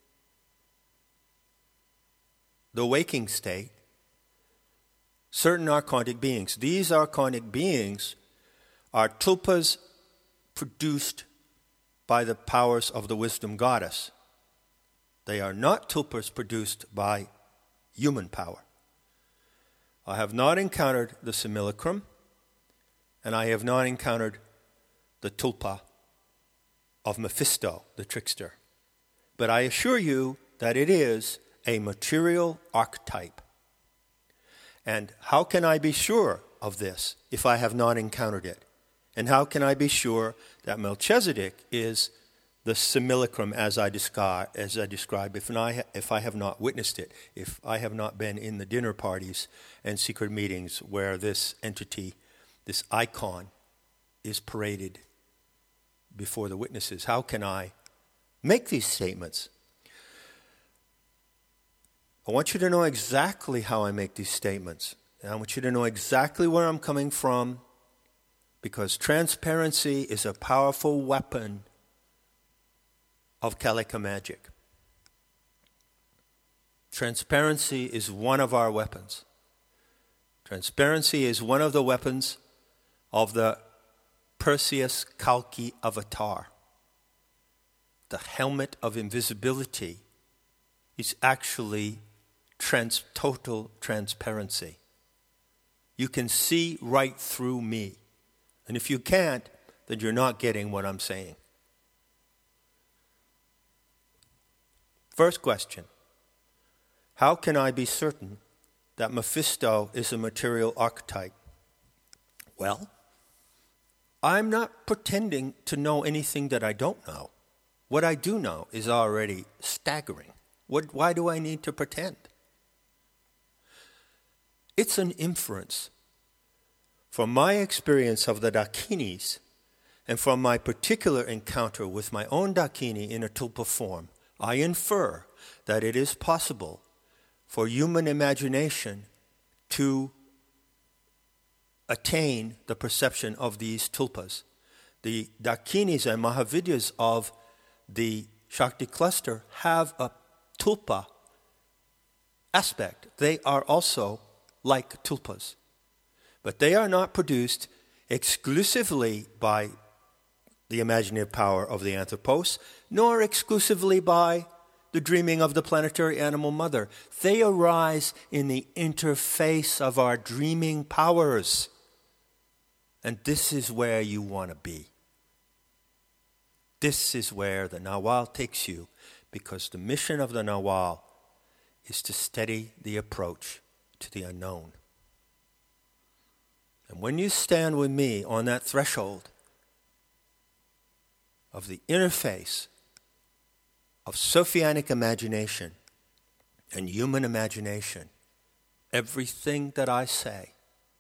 the waking state, certain archonic beings. These archonic beings are tulpas produced by the powers of the wisdom goddess. They are not tulpas produced by human power. I have not encountered the simulacrum, and I have not encountered the tulpa of Mephisto, the trickster. But I assure you that it is a material archetype. And how can I be sure of this if I have not encountered it? And how can I be sure that Melchizedek is the simulacrum as I describe, as I describe if, I, if I have not witnessed it, if I have not been in the dinner parties and secret meetings where this entity, this icon, is paraded before the witnesses? How can I make these statements? I want you to know exactly how I make these statements. And I want you to know exactly where I'm coming from, because transparency is a powerful weapon of Kalika magic. Transparency is one of our weapons. Transparency is one of the weapons of the Perseus Kalki avatar. The helmet of invisibility is actually trans- total transparency. You can see right through me. And if you can't, then you're not getting what I'm saying. First question: how can I be certain that Mephisto is a material archetype? Well, I'm not pretending to know anything that I don't know. What I do know is already staggering. What, why do I need to pretend? It's an inference. From my experience of the Dakinis, and from my particular encounter with my own Dakini in a tulpa form, I infer that it is possible for human imagination to attain the perception of these tulpas. The Dakinis and Mahavidyas of the Shakti cluster have a tulpa aspect. They are also like tulpas. But they are not produced exclusively by the imaginative power of the anthropos, nor exclusively by the dreaming of the planetary animal mother. They arise in the interface of our dreaming powers. And this is where you want to be. This is where the Nawal takes you, because the mission of the Nawal is to steady the approach to the unknown. And when you stand with me on that threshold of the interface of Sophianic imagination and human imagination, everything that I say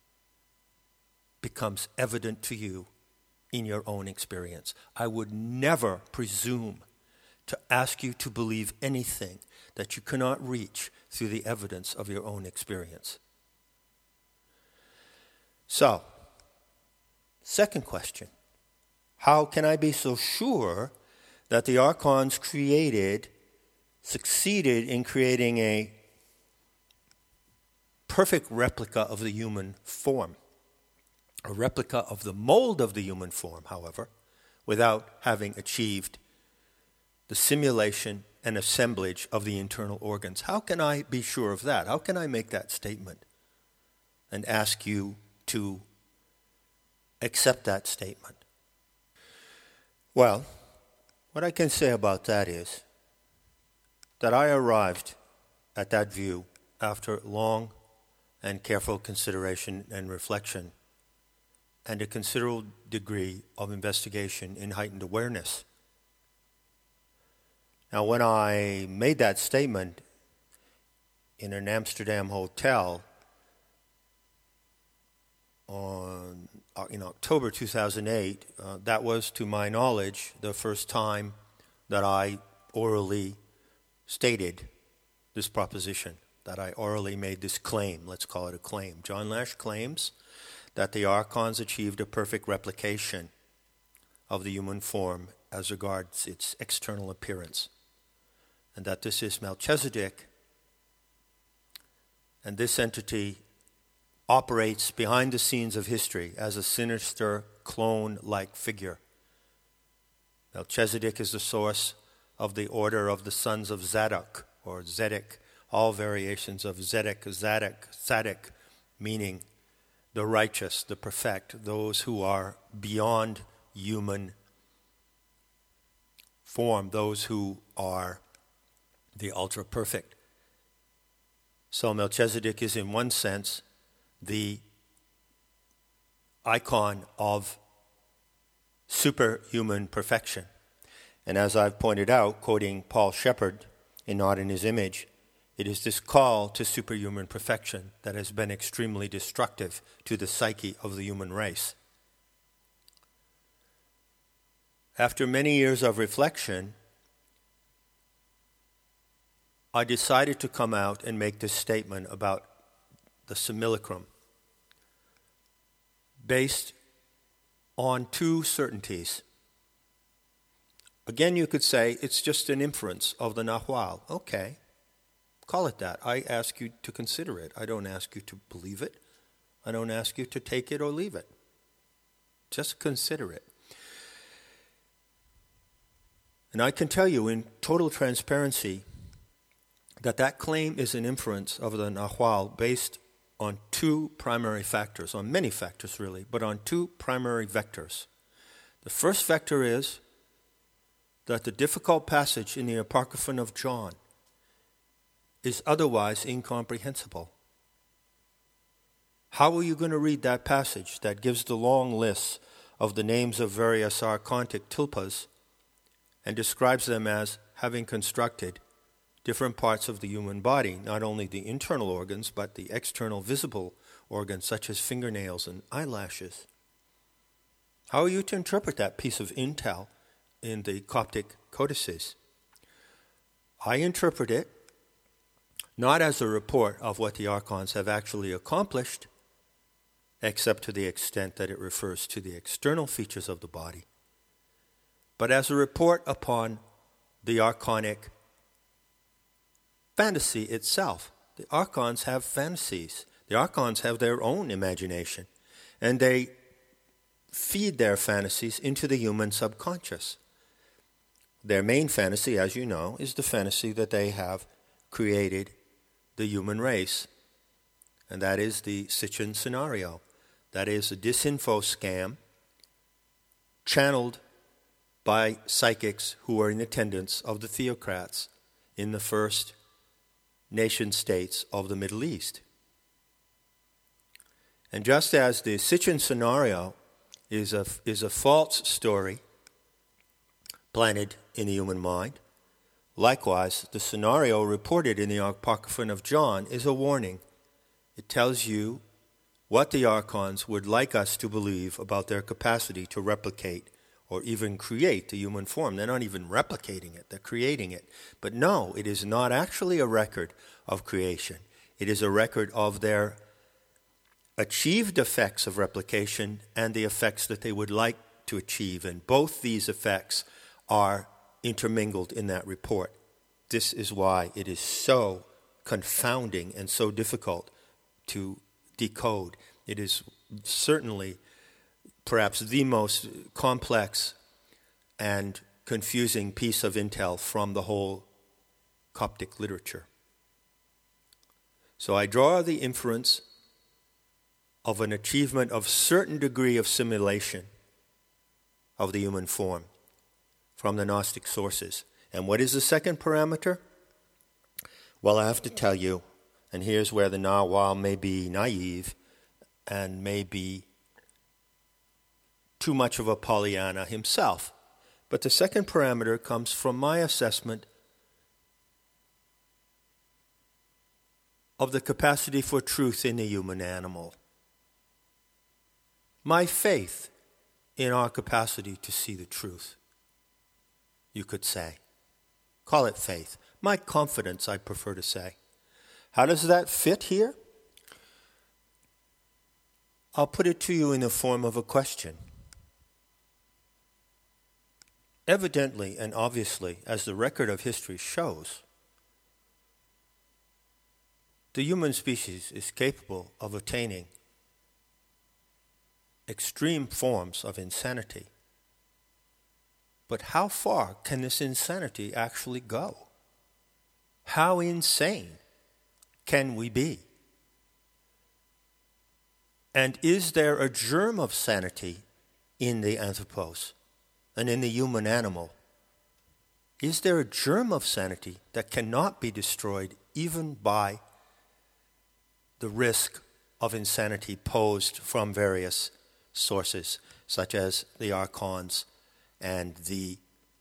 becomes evident to you in your own experience. I would never presume to ask you to believe anything that you cannot reach through the evidence of your own experience. So, second question. How can I be so sure that the archons created, succeeded in creating a perfect replica of the human form? A replica of the mold of the human form, however, without having achieved the simulation and assemblage of the internal organs. How can I be sure of that? How can I make that statement and ask you to accept that statement? Well, what I can say about that is that I arrived at that view after long and careful consideration and reflection and a considerable degree of investigation in heightened awareness. Now, when I made that statement in an Amsterdam hotel on, in October two thousand eight, uh, that was, to my knowledge, the first time that I orally stated this proposition, that I orally made this claim. Let's call it a claim. John Lash claims that the archons achieved a perfect replication of the human form as regards its external appearance, and that this is Melchizedek, and this entity operates behind the scenes of history as a sinister clone-like figure. Melchizedek is the source of the order of the sons of Zadok, or Zedek, all variations of Zedek, Zadok, Zadok, meaning the righteous, the perfect, those who are beyond human form, those who are the ultra-perfect. So Melchizedek is, in one sense, the icon of superhuman perfection. And as I've pointed out, quoting Paul Shepard in Not in His Image, it is this call to superhuman perfection that has been extremely destructive to the psyche of the human race. After many years of reflection, I decided to come out and make this statement about the simulacrum based on two certainties. Again, you could say it's just an inference of the Nahual. Okay, call it that. I ask you to consider it. I don't ask you to believe it. I don't ask you to take it or leave it. Just consider it. And I can tell you in total transparency that that claim is an inference of the Nahual based on two primary factors, on many factors really, but on two primary vectors. The first vector is that the difficult passage in the Apocryphon of John is otherwise incomprehensible. How are you going to read that passage that gives the long list of the names of various archontic tulpas and describes them as having constructed different parts of the human body, not only the internal organs, but the external visible organs such as fingernails and eyelashes? How are you to interpret that piece of intel in the Coptic codices? I interpret it not as a report of what the archons have actually accomplished, except to the extent that it refers to the external features of the body, but as a report upon the archonic fantasy itself. The archons have fantasies. The archons have their own imagination. And they feed their fantasies into the human subconscious. Their main fantasy, as you know, is the fantasy that they have created the human race. And that is the Sitchin scenario. That is a disinfo scam channeled by psychics who are in attendance of the theocrats in the first nation states of the Middle East. And just as the Sitchin scenario is a, is a false story planted in the human mind, likewise, the scenario reported in the Apocryphon of John is a warning. It tells you what the archons would like us to believe about their capacity to replicate or even create the human form. They're not even replicating it, they're creating it. But no, it is not actually a record of creation. It is a record of their achieved effects of replication and the effects that they would like to achieve. And both these effects are intermingled in that report. This is why it is so confounding and so difficult to decode. It is certainly perhaps the most complex and confusing piece of intel from the whole Coptic literature. So I draw the inference of an achievement of certain degree of simulation of the human form from the Gnostic sources. And what is the second parameter? Well, I have to tell you, and here's where the Nawal may be naive and may be too much of a Pollyanna himself. But the second parameter comes from my assessment of the capacity for truth in the human animal. My faith in our capacity to see the truth, you could say. Call it faith. My confidence, I prefer to say. How does that fit here? I'll put it to you in the form of a question. Evidently and obviously, as the record of history shows, the human species is capable of attaining extreme forms of insanity. But how far can this insanity actually go? How insane can we be? And is there a germ of sanity in the anthropos and in the human animal? Is there a germ of sanity that cannot be destroyed even by the risk of insanity posed from various sources, such as the archons and the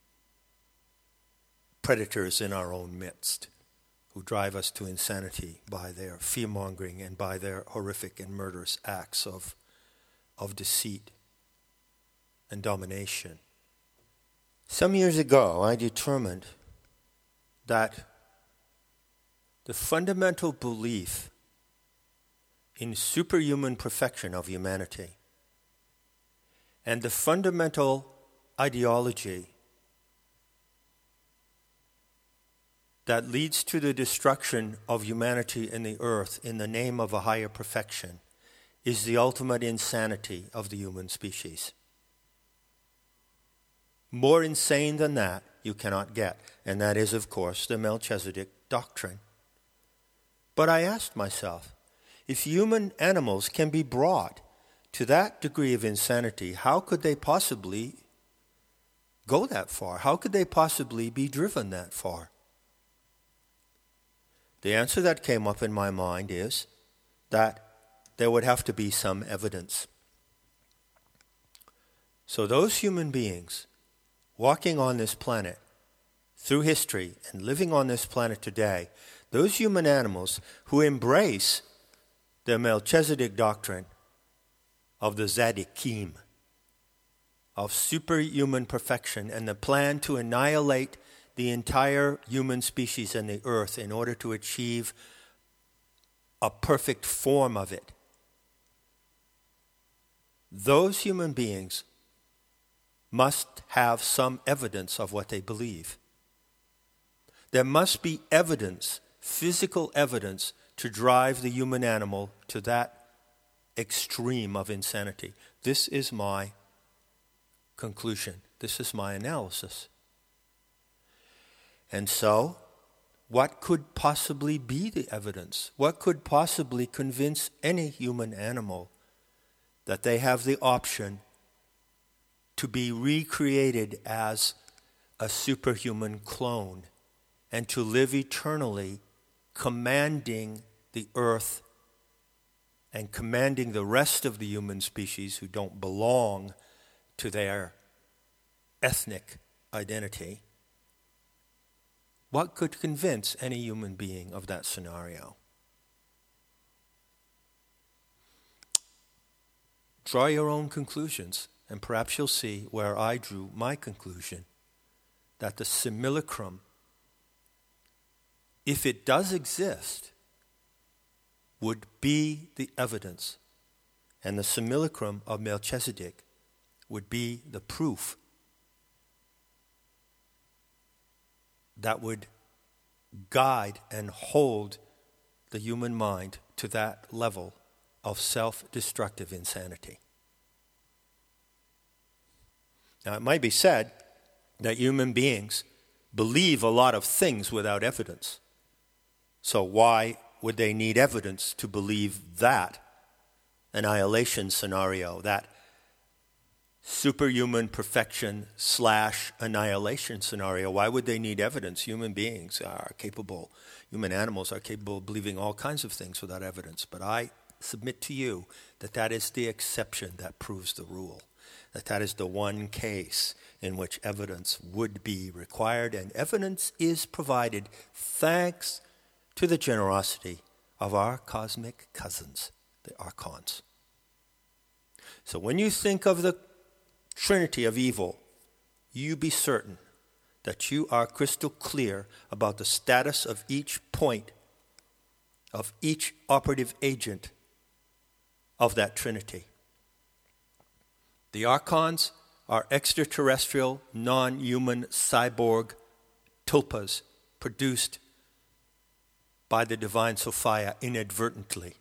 predators in our own midst, who drive us to insanity by their fear-mongering and by their horrific and murderous acts of, of deceit and domination? Some years ago, I determined that the fundamental belief in superhuman perfection of humanity and the fundamental ideology that leads to the destruction of humanity and the earth in the name of a higher perfection is the ultimate insanity of the human species. More insane than that you cannot get, and that is, of course, the Melchizedek doctrine. But I asked myself, if human animals can be brought to that degree of insanity, how could they possibly go that far? How could they possibly be driven that far? The answer that came up in my mind is that there would have to be some evidence. So those human beings walking on this planet through history and living on this planet today, those human animals who embrace the Melchizedek doctrine of the Tzaddikim, of superhuman perfection and the plan to annihilate the entire human species and the earth in order to achieve a perfect form of it. Those human beings must have some evidence of what they believe. There must be evidence, physical evidence, to drive the human animal to that extreme of insanity. This is my conclusion. This is my analysis. And so, what could possibly be the evidence? What could possibly convince any human animal that they have the option to be recreated as a superhuman clone and to live eternally, commanding the earth and commanding the rest of the human species who don't belong to their ethnic identity? What could convince any human being of that scenario? Draw your own conclusions, and perhaps you'll see where I drew my conclusion, that the simulacrum, if it does exist, would be the evidence, and the simulacrum of Melchizedek would be the proof that would guide and hold the human mind to that level of self-destructive insanity. Now, it might be said that human beings believe a lot of things without evidence. So why would they need evidence to believe that annihilation scenario, that superhuman perfection slash annihilation scenario? Why would they need evidence? Human beings are capable, human animals are capable of believing all kinds of things without evidence. But I submit to you that that is the exception that proves the rule, that that is the one case in which evidence would be required, and evidence is provided thanks to the generosity of our cosmic cousins, the archons. So when you think of the Trinity of evil, you be certain that you are crystal clear about the status of each point, of each operative agent of that Trinity. The archons are extraterrestrial, non-human cyborg tulpas produced by the divine Sophia inadvertently.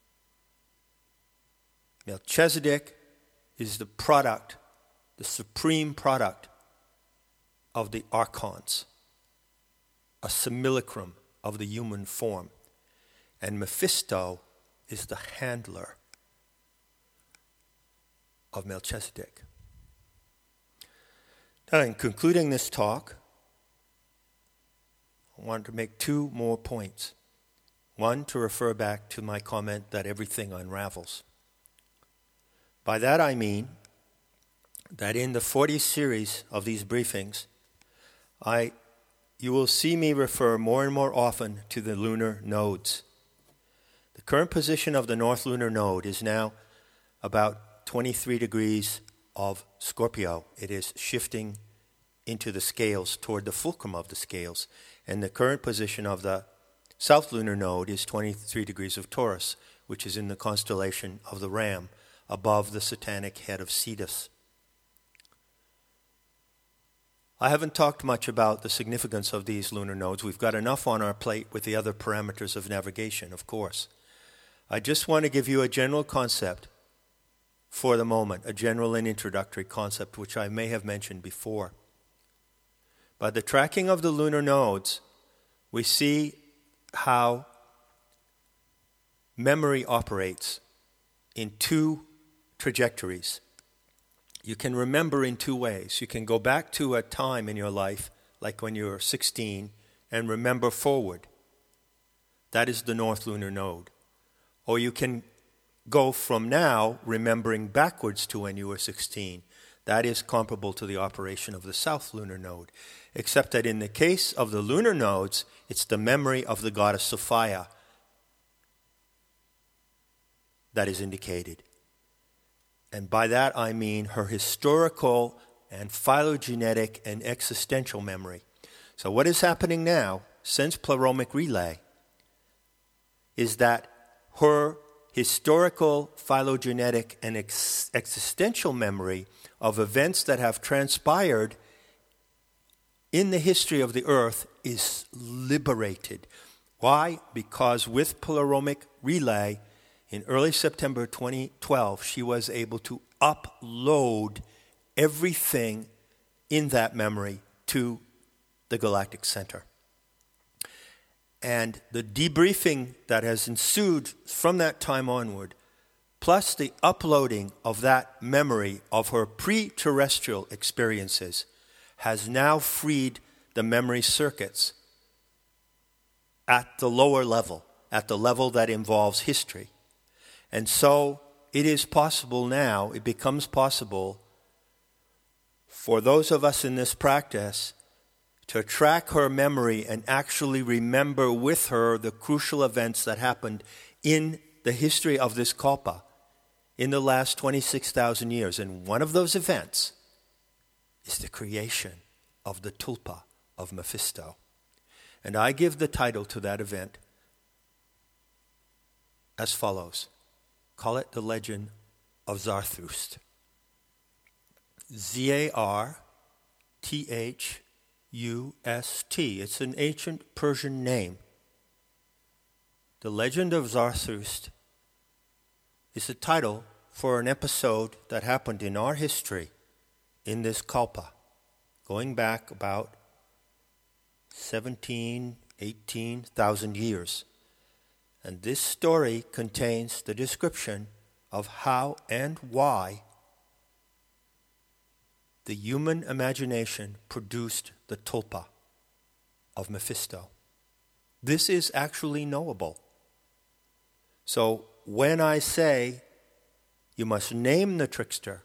Melchizedek is the product, the supreme product of the archons, a simulacrum of the human form. And Mephisto is the handler of Melchizedek. Now, in concluding this talk, I want to make two more points. One, to refer back to my comment that everything unravels. By that I mean that in the forty series of these briefings, I, you will see me refer more and more often to the lunar nodes. The current position of the North Lunar Node is now about twenty-three degrees of Scorpio. It is shifting into the scales toward the fulcrum of the scales. And the current position of the South Lunar Node is twenty-three degrees of Taurus, which is in the constellation of the Ram, above the satanic head of Cetus. I haven't talked much about the significance of these lunar nodes. We've got enough on our plate with the other parameters of navigation, of course. I just want to give you a general concept for the moment, a general and introductory concept which I may have mentioned before. By the tracking of the lunar nodes, we see how memory operates in two trajectories. You can remember in two ways. You can go back to a time in your life, like when you were sixteen, and remember forward. That is the North Lunar Node. Or you can go from now, remembering backwards to when you were sixteen. That is comparable to the operation of the South Lunar Node, except that in the case of the lunar nodes, it's the memory of the goddess Sophia that is indicated. And by that I mean her historical and phylogenetic and existential memory. So what is happening now, since Pleroma relay, is that her historical, phylogenetic, and ex- existential memory of events that have transpired in the history of the earth is liberated. Why? Because with Pleroma relay, in early September twenty twelve, she was able to upload everything in that memory to the galactic center. And the debriefing that has ensued from that time onward, plus the uploading of that memory of her pre-terrestrial experiences, has now freed the memory circuits at the lower level, at the level that involves history. And so it is possible now, it becomes possible for those of us in this practice to track her memory and actually remember with her the crucial events that happened in the history of this kalpa in the last twenty-six thousand years. And one of those events is the creation of the tulpa of Mephisto. And I give the title to that event as follows. Call it the Legend of Zarthustra. Z A R T H U S T. It's an ancient Persian name. The Legend of Zarthustra is the title for an episode that happened in our history in this kalpa, going back about seventeen, eighteen thousand years. And this story contains the description of how and why the human imagination produced the tulpa of Mephisto. This is actually knowable. So when I say you must name the trickster,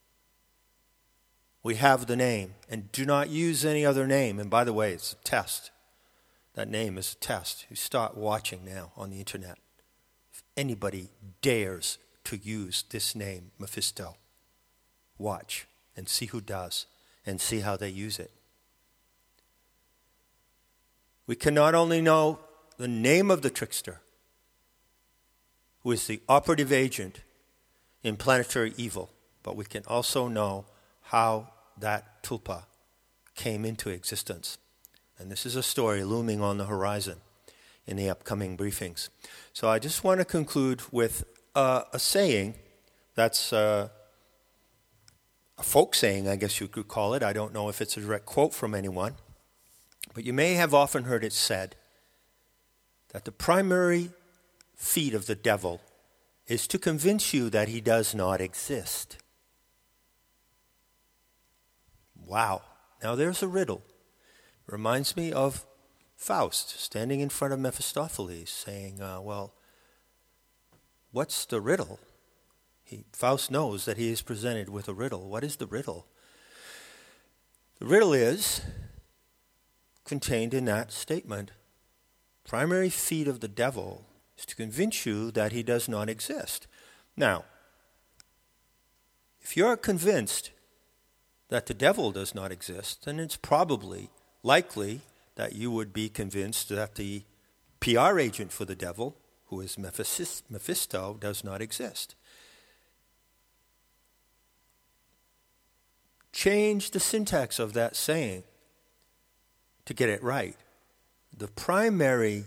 we have the name, and do not use any other name. And by the way, it's a test. That name is a test. You start watching now on the internet. If anybody dares to use this name, Mephisto, watch and see who does and see how they use it. We can not only know the name of the trickster, who is the operative agent in planetary evil, but we can also know how that tulpa came into existence. And this is a story looming on the horizon in the upcoming briefings. So I just want to conclude with uh, a saying that's uh, a folk saying, I guess you could call it. I don't know if it's a direct quote from anyone, but you may have often heard it said that the primary feat of the devil is to convince you that he does not exist. Wow. Now there's a riddle. Reminds me of Faust standing in front of Mephistopheles saying, uh, well, what's the riddle? He, Faust knows that he is presented with a riddle. What is the riddle? The riddle is contained in that statement. Primary feat of the devil is to convince you that he does not exist. Now, if you're convinced that the devil does not exist, then it's probably likely that you would be convinced that the P R agent for the devil, who is Mephisto, does not exist. Change the syntax of that saying to get it right. The primary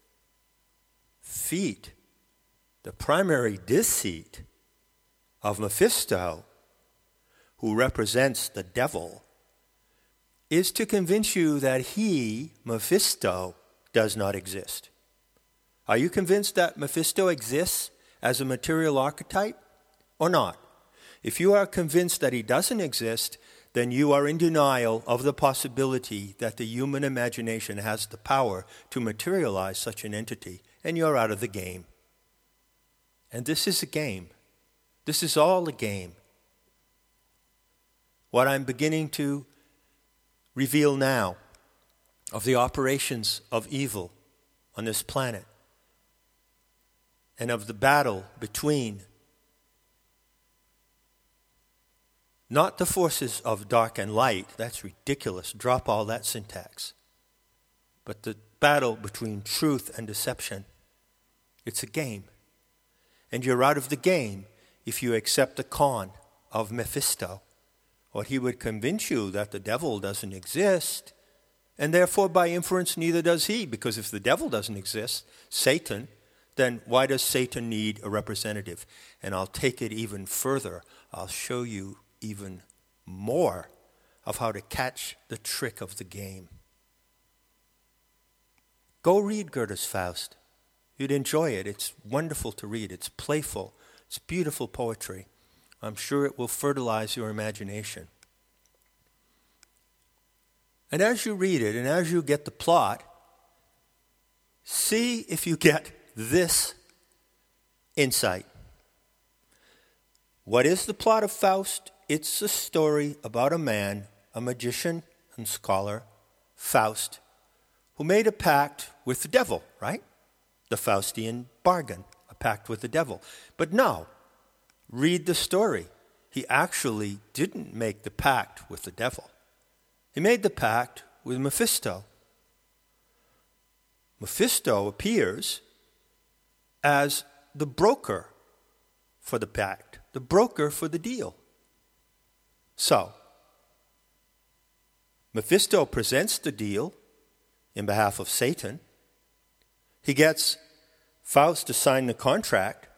feat, the primary deceit of Mephisto, who represents the devil, is to convince you that he, Mephisto, does not exist. Are you convinced that Mephisto exists as a material archetype or not? If you are convinced that he doesn't exist, then you are in denial of the possibility that the human imagination has the power to materialize such an entity, and you're out of the game. And this is a game. This is all a game. What I'm beginning to reveal now of the operations of evil on this planet and of the battle between not the forces of dark and light, that's ridiculous, drop all that syntax, but the battle between truth and deception. It's a game. And you're out of the game if you accept the con of Mephisto. Or he would convince you that the devil doesn't exist, and therefore by inference neither does he, because if the devil doesn't exist, Satan, then why does Satan need a representative? And I'll take it even further. I'll show you even more of how to catch the trick of the game. Go read Goethe's Faust. You'd enjoy it. It's wonderful to read. It's playful. It's beautiful poetry. I'm sure it will fertilize your imagination. And as you read it and as you get the plot, see if you get this insight. What is the plot of Faust? It's a story about a man, a magician and scholar, Faust, who made a pact with the devil, right? The Faustian bargain, a pact with the devil. But no, read the story. He actually didn't make the pact with the devil. He made the pact with Mephisto. Mephisto appears as the broker for the pact, the broker for the deal. So, Mephisto presents the deal in behalf of Satan. He gets Faust to sign the contract,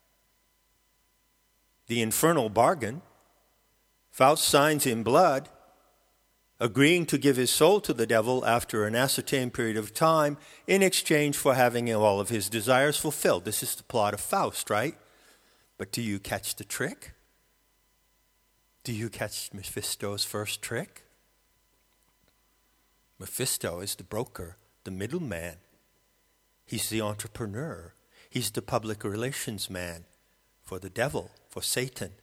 the infernal bargain. Faust signs in blood, agreeing to give his soul to the devil after an ascertained period of time in exchange for having all of his desires fulfilled. This is the plot of Faust, right? But do you catch the trick? Do you catch Mephisto's first trick? Mephisto is the broker, the middleman. He's the entrepreneur. He's the public relations man for the devil, for Satan.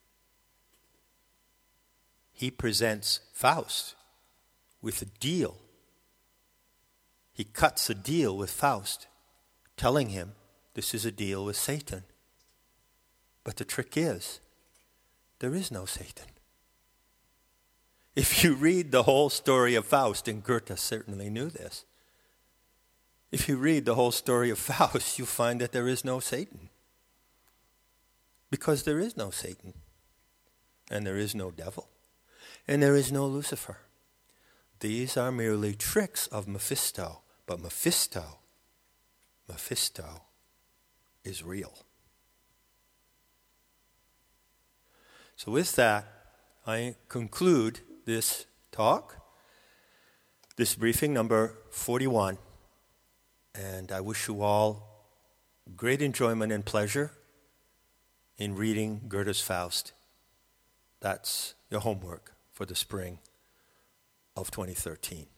He presents Faust with a deal. He cuts a deal with Faust, telling him this is a deal with Satan. But the trick is, there is no Satan. If you read the whole story of Faust, and Goethe certainly knew this, if you read the whole story of Faust, you find that there is no Satan. Because there is no Satan, and there is no devil, and there is no Lucifer. These are merely tricks of Mephisto, but Mephisto, Mephisto is real. So with that, I conclude this talk, this briefing number forty-one, and I wish you all great enjoyment and pleasure in reading Goethe's Faust. That's your homework for the spring of twenty thirteen.